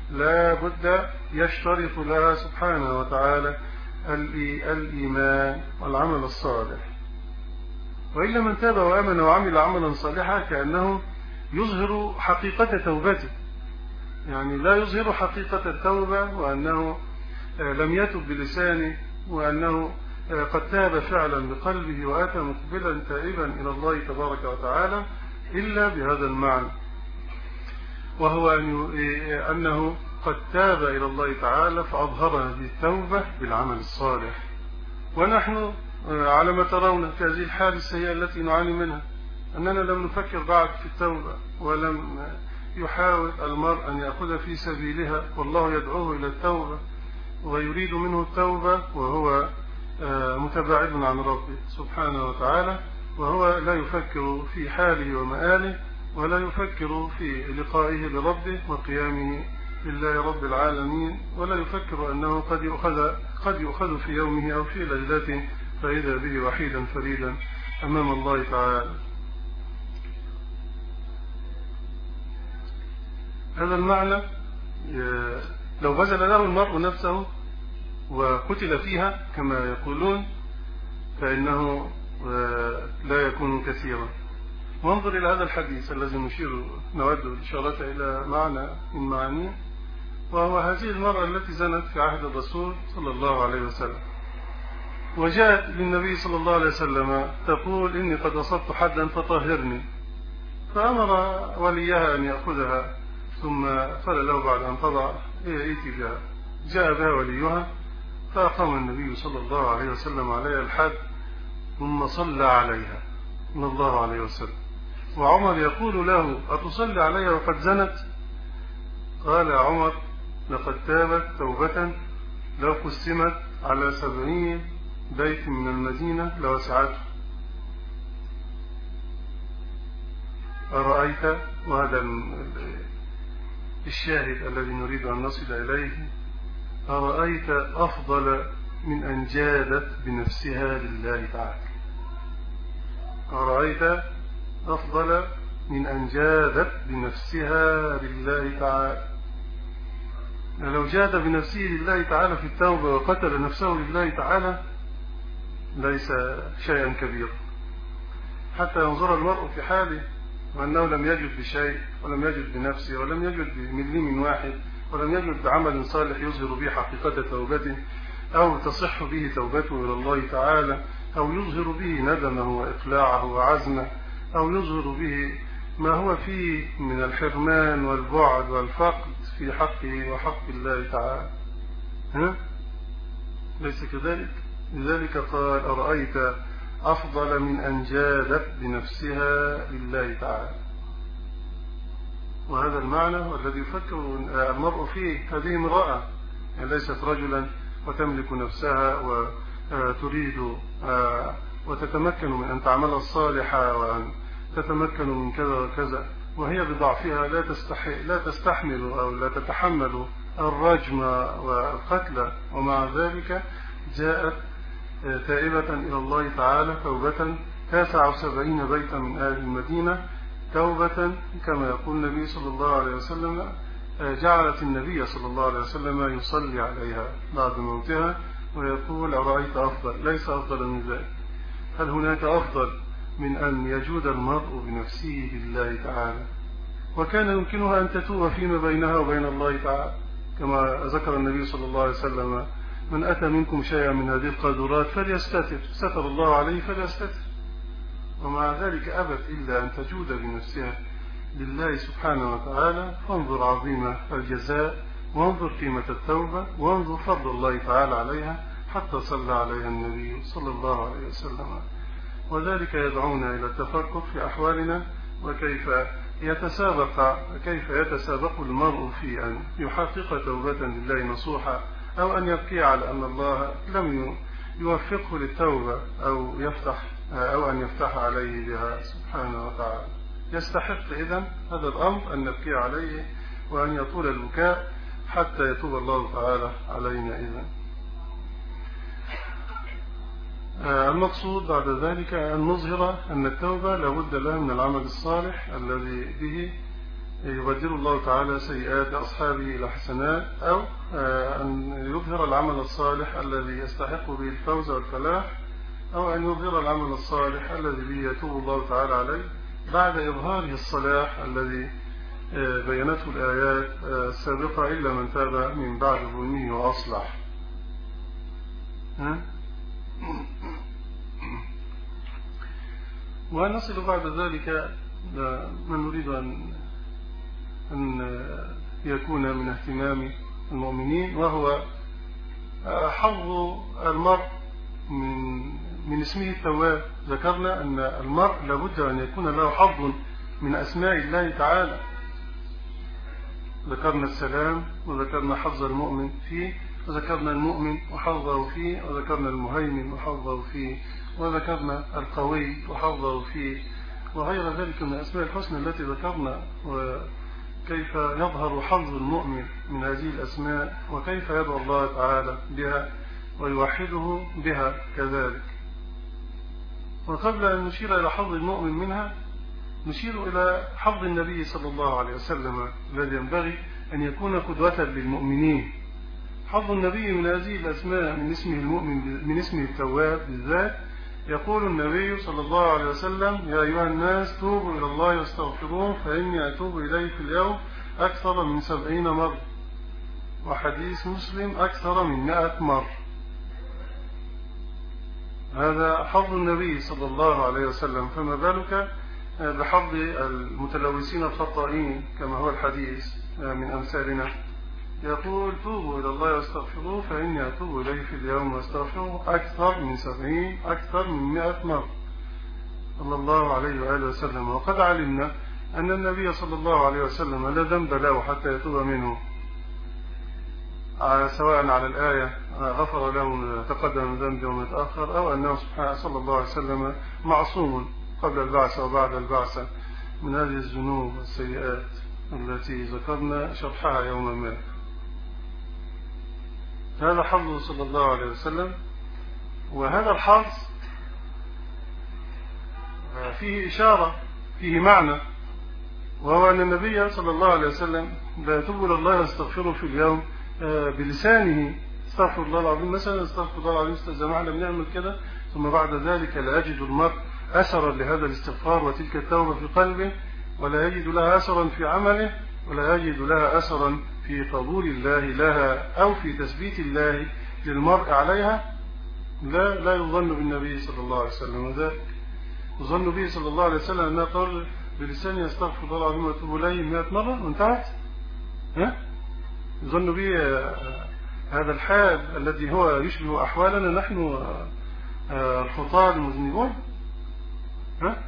لا بد يشترط لها سبحانه وتعالى الإيمان والعمل الصالح. وإلا من تاب وآمن وعمل عملا صالحا كأنه يظهر حقيقة توبته، يعني لا يظهر حقيقة التوبة وأنه لم يتب بلسانه وأنه قد تاب فعلا بقلبه وأتى مقبلا تائبا إلى الله تبارك وتعالى إلا بهذا المعنى، وهو أنه قد تاب إلى الله تعالى فأظهر هذه التوبة بالعمل الصالح. ونحن على ما ترون في هذه الحال السيئة التي نعاني منها أننا لم نفكر بعد في التوبة، ولم يحاول المرء أن يأخذ في سبيلها، والله يدعوه إلى التوبة ويريد منه التوبة وهو متباعد عن ربه سبحانه وتعالى، وهو لا يفكر في حاله ومآله ولا يفكر في لقائه لربه وقيامه لله رب العالمين، ولا يفكر أنه قد يؤخذ قد يؤخذ في يومه أو في ليلته فإذا به وحيدا فريدا أمام الله تعالى. هذا المعنى لو بذل له المرء نفسه وقتل فيها كما يقولون فإنه لا يكون كثيرا. وانظر إلى هذا الحديث الذي نشير نود الإشارة إلى معنى من معانيه، وهو هذه المرأة التي زنت في عهد الرسول صلى الله عليه وسلم، وجاءت للنبي صلى الله عليه وسلم تقول إني قد أصبت حدا فطهرني، فأمر وليها أن يأخذها، ثم قال له بعد أن تضع ائتي بها. جاء بها وليها فأقام النبي صلى الله عليه وسلم عليها الحد ثم صلى عليها صلى الله عليه وسلم. وعمر يقول له أتصلي عليها وقد زنت؟ قال عمر لقد تابت توبة لو قسمت على سبعين بيت من المدينة لوسعته. أرأيت، وهذا الشاهد الذي نريد أن نصل إليه، أرأيت أفضل من أن جادت بنفسها لله تعالى. أرأيت أفضل من أن جادت بنفسها لله تعالى. لو جاد بنفسه لله تعالى في التوبة وقتل نفسه لله تعالى ليس شيئا كبيرا، حتى ينظر المرء في حاله وأنه لم يجد بشيء ولم يجد بنفسه ولم يجد بمليم واحد ولم يجد بعمل صالح يظهر به حقيقة توبته أو تصح به توبته إلى الله تعالى، أو يظهر به ندمه وإقلاعه وعزمه، أو يظهر به ما هو فيه من الحرمان والبعد والفقد في حقه وحق الله تعالى. ها؟ ليس كذلك؟ لذلك قال أرأيت أفضل من أن جادت بنفسها لله تعالى. وهذا المعنى والذي يفكر المرء فيه، هذه امرأة يعني ليست رجلا وتملك نفسها وتريد وتتمكن من أن تعمل الصالحة وأن تتمكن من كذا وكذا، وهي بضعفها لا تستحي لا تستحمل أو لا تتحمل الرجم والقتل، ومع ذلك جاءت تائبة إلى الله تعالى توبة تسع وسبعين بيتا من أهل المدينة، توبة كما يقول النبي صلى الله عليه وسلم جعلت النبي صلى الله عليه وسلم يصلي عليها بعد موتها ويقول أرأيت أفضل، ليس أفضل من ذلك. هل هناك أفضل من أن يجود المرء بنفسه لله تعالى؟ وكان يمكنها أن تتوب فيما بينها وبين الله تعالى، كما ذكر النبي صلى الله عليه وسلم من أتى منكم شيئا من هذه القاذورات فليستتر، ستر الله عليه فليستتر. ومع ذلك أبت إلا أن تجود بنفسها لله سبحانه وتعالى. فانظر عظيمة الجزاء، وانظر قيمة التوبة، وانظر فضل الله تعالى عليها حتى صلى عليها النبي صلى الله عليه وسلم. وذلك يدعونا إلى التفكر في أحوالنا، وكيف يتسابق كيف يتسابق المرء في أن يحقق توبة لله نصوحا، أو أن يبكي على أن الله لم يوفقه للتوبة أو يفتح أو أن يفتح عليه بها سبحانه وتعالى. يستحق إذن هذا الأمر أن نبكي عليه وأن يطول البكاء حتى يتوب الله تعالى علينا. إذن المقصود بعد ذلك أن نظهر أن التوبة لابد لها من العمل الصالح الذي به يبدل الله تعالى سيئات أصحابه إلى حسنات، أو أن يظهر العمل الصالح الذي يستحق به الفوز والفلاح، أو أن يظهر العمل الصالح الذي به يتوب الله تعالى عليه بعد إظهاره الصلاح الذي بينته الآيات السابقة إلا من تاب من بعد ظلمه وأصلح. ونصل بعد ذلك من نريد أن أن يكون من اهتمام المؤمنين، وهو حظ المرء من من اسمه التواب. ذكرنا أن المرء لابد أن يكون له حظ من أسماء الله تعالى. ذكرنا السلام، وذكرنا حظ المؤمن فيه، وذكرنا المؤمن وحظه فيه، وذكرنا المهيمن وحظه فيه، وذكرنا القوي وحظه فيه، وغير ذلك من الأسماء الحسنى التي ذكرنا، وكيف يظهر حظ المؤمن من هذه الأسماء، وكيف يدعو الله تعالى بها ويوحده بها كذلك. وقبل أن نشير إلى حظ المؤمن منها نشير إلى حظ النبي صلى الله عليه وسلم الذي ينبغي أن يكون قدوة للمؤمنين. حظ النبي من هذه الأسماء من اسمه المؤمن، من اسمه التواب بالذات. يقول النبي صلى الله عليه وسلم: يا أيها الناس توبوا إلى الله واستغفروه فإني أتوب إليه في اليوم أكثر من سبعين مرة. وحديث مسلم أكثر من مائة مرة. هذا حظ النبي صلى الله عليه وسلم، فما بالك بحظ المتلوثين الخطائين كما هو الحديث من أمثالنا. يقول: توبوا إلى الله واستغفروه فإني أتوب إليه في اليوم واستغفروه أكثر من سبعين أكثر من مائة مرة صلى الله عليه وآله وسلم. وقد علمنا أن النبي صلى الله عليه وسلم لا ذنب له حتى يتوب منه، سواء على الآية غفر له تقدم من ذنبه ومتأخر، أو أنه سبحانه صلى الله عليه وسلم معصوم قبل البعثة وبعد البعثة من هذه الذنوب والسيئات التي ذكرنا شرحها يوما ما. هذا حظه صلى الله عليه وسلم. وهذا الحظ فيه إشارة، فيه معنى، وهو أن النبي صلى الله عليه وسلم لا يتوب إلى الله ويستغفره في اليوم بلسانه. استغفر الله العظيم مثلا، استغفر الله العظيم زي ما احنا بنعمل كده، ثم بعد ذلك لا يجد المرء أثرا لهذا الاستغفار وتلك التوبة في قلبه، ولا يجد لها أثرا في عمله، ولا يجد لها أثرا في قبول الله لها أو في تثبيت الله للمرء عليها. لا لا يظن بالنبي صلى الله عليه وسلم وذلك. يظن به صلى الله عليه وسلم أنه قال بلسانه يستغفر الله العظيم ويتوب إليه مئة مرة وانتهت. ها؟ يظن به هذا الحال الذي هو يشبه أحوالنا نحن الخطاة المذنبون. ها؟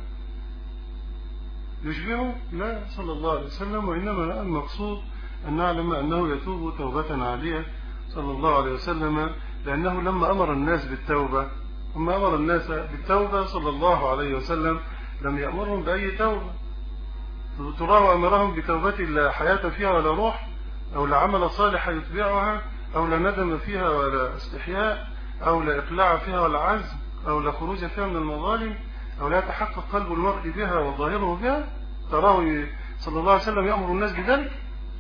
يشبهه؟ لا صلى الله عليه وسلم. وإنما المقصود أن نعلم أنه يتوب توبة عالية صلى الله عليه وسلم، لأنه لما أمر الناس بالتوبة لما أمر الناس بالتوبة صلى الله عليه وسلم لم يأمرهم بأي توبة. تراه أمرهم بتوبة لا حياة فيها ولا روح، أو لا عمل صالح يتبعها، أو لا ندم فيها ولا استحياء، أو لا إقلاع فيها ولا عزم، أو لا خروج فيها من المظالم، أو لا يتحقق قلب المرء بها وظاهره بها. تراه صلى الله عليه وسلم يأمر الناس بذلك؟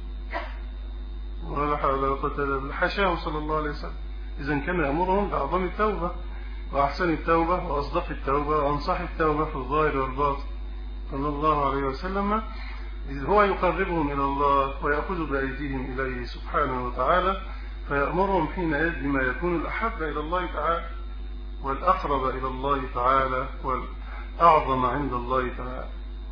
حاشاه صلى الله عليه وسلم. إذن كان يأمرهم بأعظم التوبة وأحسن التوبة وأصدق التوبة وأنصح التوبة في الظاهر والباطن صلى الله عليه وسلم، إذ هو يقربهم إلى الله ويأخذ بأيديهم إليه سبحانه وتعالى، فيأمرهم حينئذ بما يكون الأحب إلى الله تعالى والأقرب إلى الله تعالى والأعظم عند الله تعالى.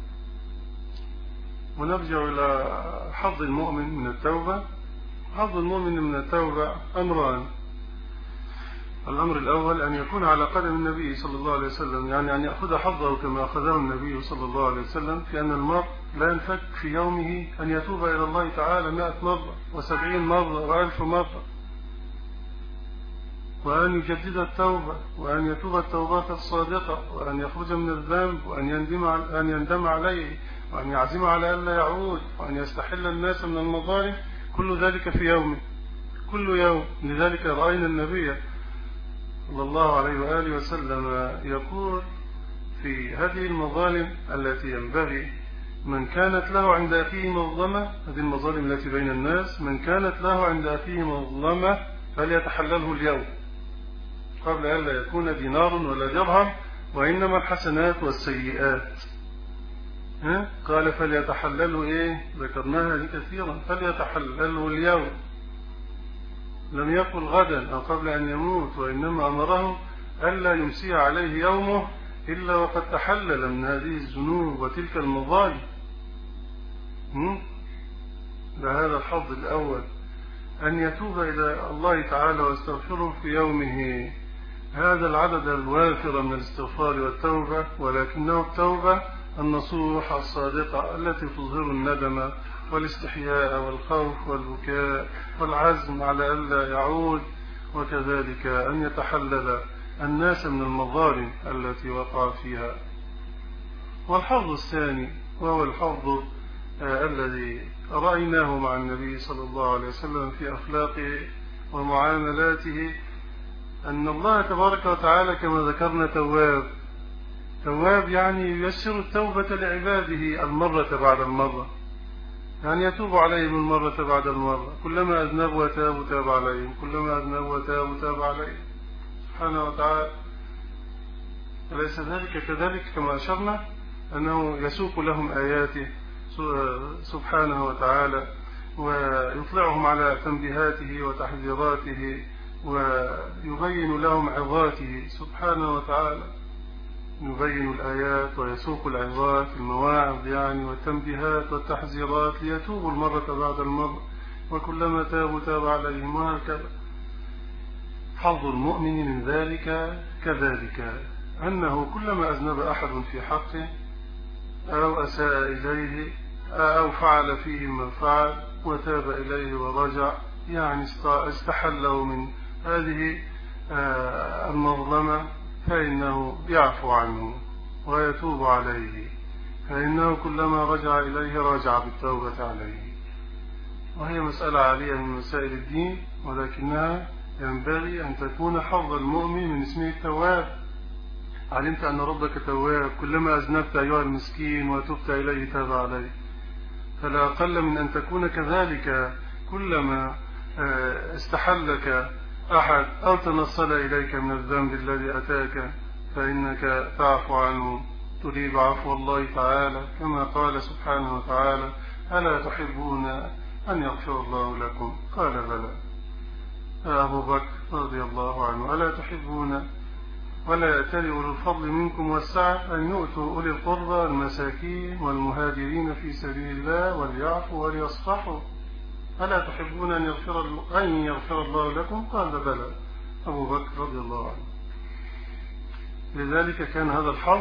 ونرجع إلى حظ المؤمن من التوبة. حظ المؤمن من التوبة أمران. الأمر الأول أن يكون على قدم النبي صلى الله عليه وسلم، يعني أن يأخذ حظه كما أخذه النبي صلى الله عليه وسلم، في أن المرء لا ينفك في يومه أن يتوب إلى الله تعالى مائة مرة وسبعين مرة وألف مرة، وأن يجدد التوبة، وأن يتوب التوبات الصادقة، وأن يخرج من الذنب، وأن يندم أن يندم عليه، وأن يعزم على ألا يعود، وأن يستحل الناس من المظالم. كل ذلك في يومه، كل يوم. لذلك رأينا النبي صلى الله عليه وآله وسلم يقول في هذه المظالم التي ينبغي من كانت له عند أخيه مظلمة، هذه المظالم التي بين الناس، من كانت له عند أخيه مظلمة فليتحلله اليوم قبل أن لا يكون دينار ولا درهم، وإنما الحسنات والسيئات. ها؟ قال فليتحلله إيه؟ ذكرناها كثيرا، فليتحلله اليوم، لم يقل غدا أو قبل أن يموت، وإنما أمره ألا يمسي عليه يومه إلا وقد تحلل من هذه الذنوب وتلك المظالم. هذا الحظ الأول، أن يتوب إلى الله تعالى ويستغفره في يومه. هذا العدد الوافر من الاستغفار والتوبة، ولكنه التوبة النصوح الصادقة التي تظهر الندم والاستحياء والخوف والبكاء والعزم على ألا يعود، وكذلك أن يتحلل الناس من المظالم التي وقع فيها. والحظ الثاني وهو الحظ آه الذي رأيناه مع النبي صلى الله عليه وسلم في أخلاقه ومعاملاته، أن الله تبارك وتعالى كما ذكرنا تواب. تواب يعني ييسر التوبة لعباده المرة بعد المرة، يعني يتوب عليهم المرة بعد المرة، كلما أذنبوا وتابوا تاب عليهم، كلما أذنبوا وتابوا تاب عليهم سبحانه وتعالى. أليس ذلك كذلك كما أشرنا أنه يسوق لهم آياته سبحانه وتعالى، ويطلعهم على تنبيهاته وتحذيراته، ويبين لهم عظاته سبحانه وتعالى، يبين الآيات ويسوق العظات المواعظ يعني والتنبيهات والتحذيرات ليتوبوا المرة بعد المرة، وكلما تابوا تاب عليهم، وهكذا. حظ المؤمن من ذلك كذلك أنه كلما أذنب أحد في حقه أو أساء إليه أو فعل فيه ما فعل وتاب إليه ورجع، يعني استحله من هذه المظلمة، فإنه يعفو عنه ويتوب عليه، فإنه كلما رجع إليه رجع بالتوبة عليه. وهي مسألة عالية من مسائل الدين، ولكنها ينبغي أن تكون حظ المؤمن من اسمه التواب. علمت أن ربك تواب، كلما أذنبت أيها المسكين وتبت إليه تاب عليه، فلا أقل من أن تكون كذلك كلما استحلك أحد أو تنصل إليك من الذنب الذي أتاك فإنك تعفو عنه، تريد عفو الله تعالى، كما قال سبحانه وتعالى ألا تحبون أن يغفر الله لكم؟ قال بلى. أبو بكر رضي الله عنه ألا تحبون ولا يأتل أولو الفضل منكم والسعة أن يؤتوا أولي القربى المساكين والمهاجرين في سبيل الله وليعفوا وليصفحوا، ألا تحبون أن يغفر, أن يغفر الله لكم؟ قال بلى أبو بكر رضي الله عنه. لذلك كان هذا الحظ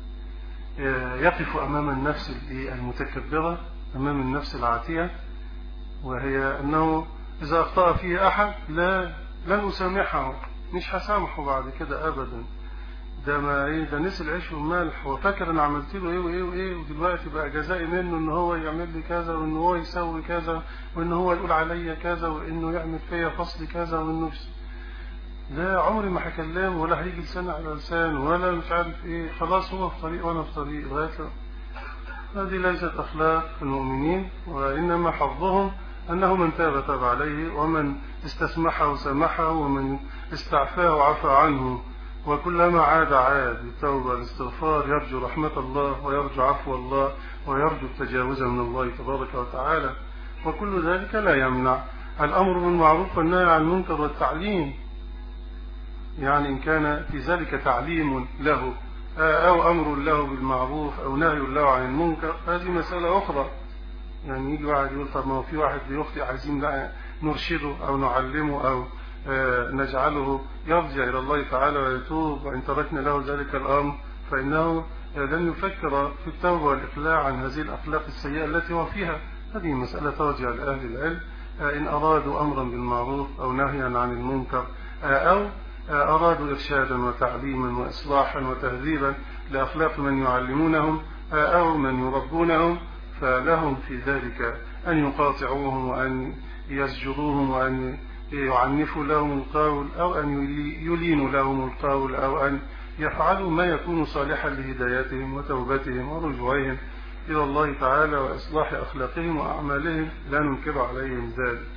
يقف أمام النفس المتكبرة، أمام النفس العاتية، وهي أنه إذا أخطأ فيه أحد لا لن أسامحه، مش هسامحه بعد كده أبدا، ده ما إيه ده نسي العيش والملح، وفاكر أنا عملت له إيه وإيه وإيه، ودلوقتي بقى جزائي منه إن هو يعمل لي كذا، وإن هو يسوي كذا، وإن هو يقول عليا كذا، وإنه يعمل فيا فصل كذا، وإنه لا عمري ما هكلمه ولا هيجي لسان على لسان ولا مش عارف إيه، خلاص هو في طريق وأنا في طريق لغاية. هذه ليست أخلاق المؤمنين، وإنما حظهم أنه من تاب تاب عليه، ومن استسمحه سامحه، ومن استعفاه عفى عنه، وكلما عاد عاد بالتوبة والاستغفار، يرجو رحمة الله ويرجو عفو الله ويرجو التجاوز من الله تبارك وتعالى. وكل ذلك لا يمنع الأمر بالمعروف والنهي عن المنكر والتعليم، يعني إن كان في ذلك تعليم له أو أمر له بالمعروف أو نهي له عن المنكر، هذه مسألة أخرى. يعني يجي واحد يقول طب ما هو في واحد بيخطئ عايزين نرشده أو نعلمه أو نجعله يرجع إلى الله تعالى ويتوب، وإن تركنا له ذلك الأمر فإنه لن يفكر في التوبة والإقلاع عن هذه الأخلاق السيئة التي هو فيها. هذه مسألة ترجع لأهل العلم، إن أرادوا أمرا بالمعروف أو نهيا عن المنكر، أو أرادوا إرشادا وتعليما وإصلاحا وتهذيبا لأخلاق من يعلمونهم أو من يربونهم، فلهم في ذلك أن يقاطعوهم وأن يزجروهم وأن يعنفوا لهم القول، أو أن يلينوا لهم القول، أو أن يفعلوا ما يكون صالحا لهدايتهم وتوبتهم ورجوعهم إلى الله تعالى وإصلاح أخلاقهم وأعمالهم لا ننكر عليهم ذلك.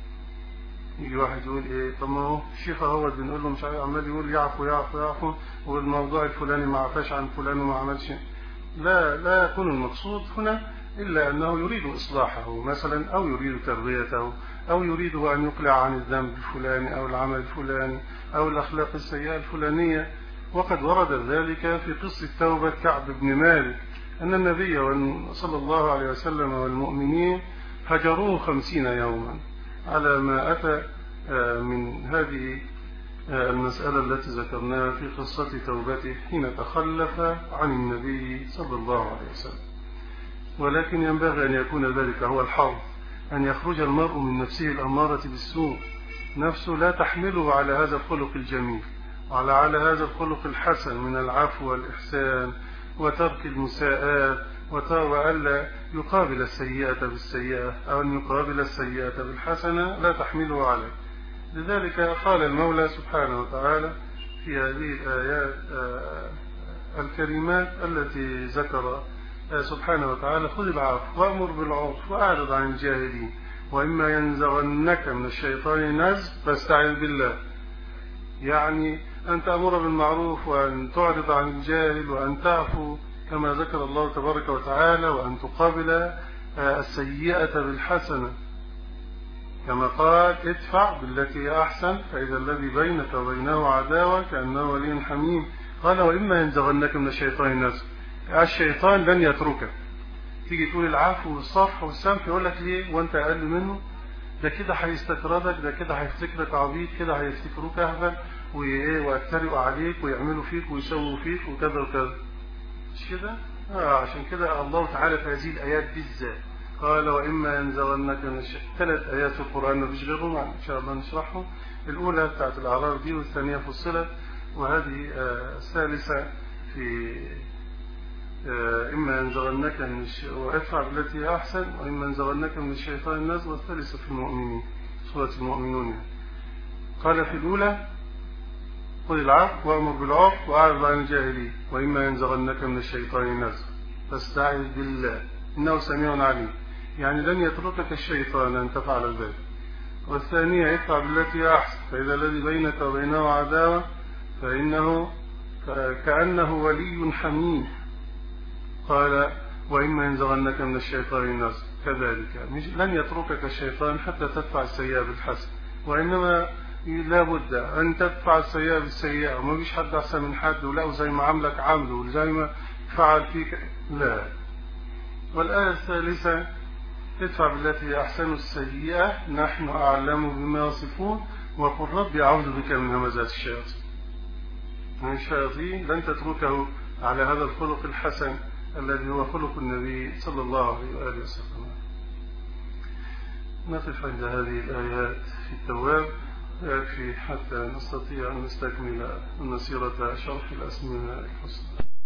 يجي واحد يقول إيه، طب ما هو الشيخ هو بنقول له مش عارف، عمال يقول يعفو يعفو يعفو والموضوع الفلاني ما عفاش عن فلان وما عملش. لا لا يكون المقصود هنا إلا أنه يريد إصلاحه مثلا، أو يريد تربيته، أو يريد أن يقلع عن الذنب الفلاني أو العمل الفلاني أو الأخلاق السيئة الفلانية. وقد ورد ذلك في قصة توبة كعب بن مالك، أن النبي صلى الله عليه وسلم والمؤمنين هجروه خمسين يوما على ما أتى من هذه المسألة التي ذكرناها في قصة توبته حين تخلف عن النبي صلى الله عليه وسلم. ولكن ينبغي أن يكون ذلك هو الحظ، أن يخرج المرء من نفسه الأمارة بالسوء، نفسه لا تحمله على هذا الخلق الجميل وعلى على هذا الخلق الحسن من العفو والإحسان وترك المساءات، وألا يقابل السيئة بالسيئة أو أن يقابل السيئة بالحسنة، لا تحمله عليه. لذلك قال المولى سبحانه وتعالى في هذه الآيات الكريمات التي ذكر سبحانه وتعالى: خذ العفو وأمر بالعرف وأعرض عن الجاهلين وإما ينزغنك من الشيطان نزغ فاستعذ بالله. يعني أن تأمر بالمعروف وأن تعرض عن الجاهل وأن تعفو كما ذكر الله تبارك وتعالى، وأن تقابل السيئة بالحسنة كما قال: ادفع بالتي هي أحسن فإذا الذي بينك وبينه عداوة كأنه ولي حميم. قال: وإما ينزغنك من الشيطان نزغ. الشيطان لن يتركك. تيجي تقول العفو والصفح والسمح يقول لك ليه وانت اقل منه؟ ده كده هيستكردك، ده كده هيفتكرك عبيط، كده هيفتكروك اهبل ويتريقوا عليك ويعملوا فيك ويسووا فيك وكذا وكذا. مش كده؟ آه عشان كده الله تعالى في هذه الايات بالذات قال: واما ينزغنك من الشيطان. ثلاث ايات في القران مفيش غيرهم ان شاء الله نشرحهم. الاولى بتاعت الاعراف دي، والثانيه فصلت، وهذه آه الثالثه في إما ينزغنك من الشيطان وادفع بالتي هي أحسن، وإما ينزغنك من الشيطان نزغ، والثالثة في المؤمنين سورة المؤمنون. قال في الأولى: خذ العفو وأمر بالعرف وأعرض عن الجاهلين وإما ينزغنك من الشيطان نزغ فاستعذ بالله إنه سميع عليم. يعني لن يتركك الشيطان أن تفعل ذلك. والثانية: ادفع بالتي هي أحسن فإذا الذي بينك وبينه عداوة فإنه كأنه ولي حميم. قال: وإما ينزغنك من الشيطان نزغ. كذلك لن يتركك الشيطان حتى تدفع السيئة بالحسن، وإنما لا بد أن تدفع السيئة بالسيئة، وما فيش حد أحسن من حد، ولا زي ما عملك عمله وزي ما فعل فيك، لا. والآية الثالثة: ادفع بالتي هي أحسن السيئة نحن أعلم بما يصفون وقل ربي أعوذ بك من همزات الشياطين. الشياطين لن تتركه على هذا الخلق الحسن الذي هو خلق النبي صلى الله عليه وآله وسلم. نقف عند هذه الآيات في التواب يكفي حتى نستطيع أن نستكمل مسيرة شرح الأسماء الحسنى.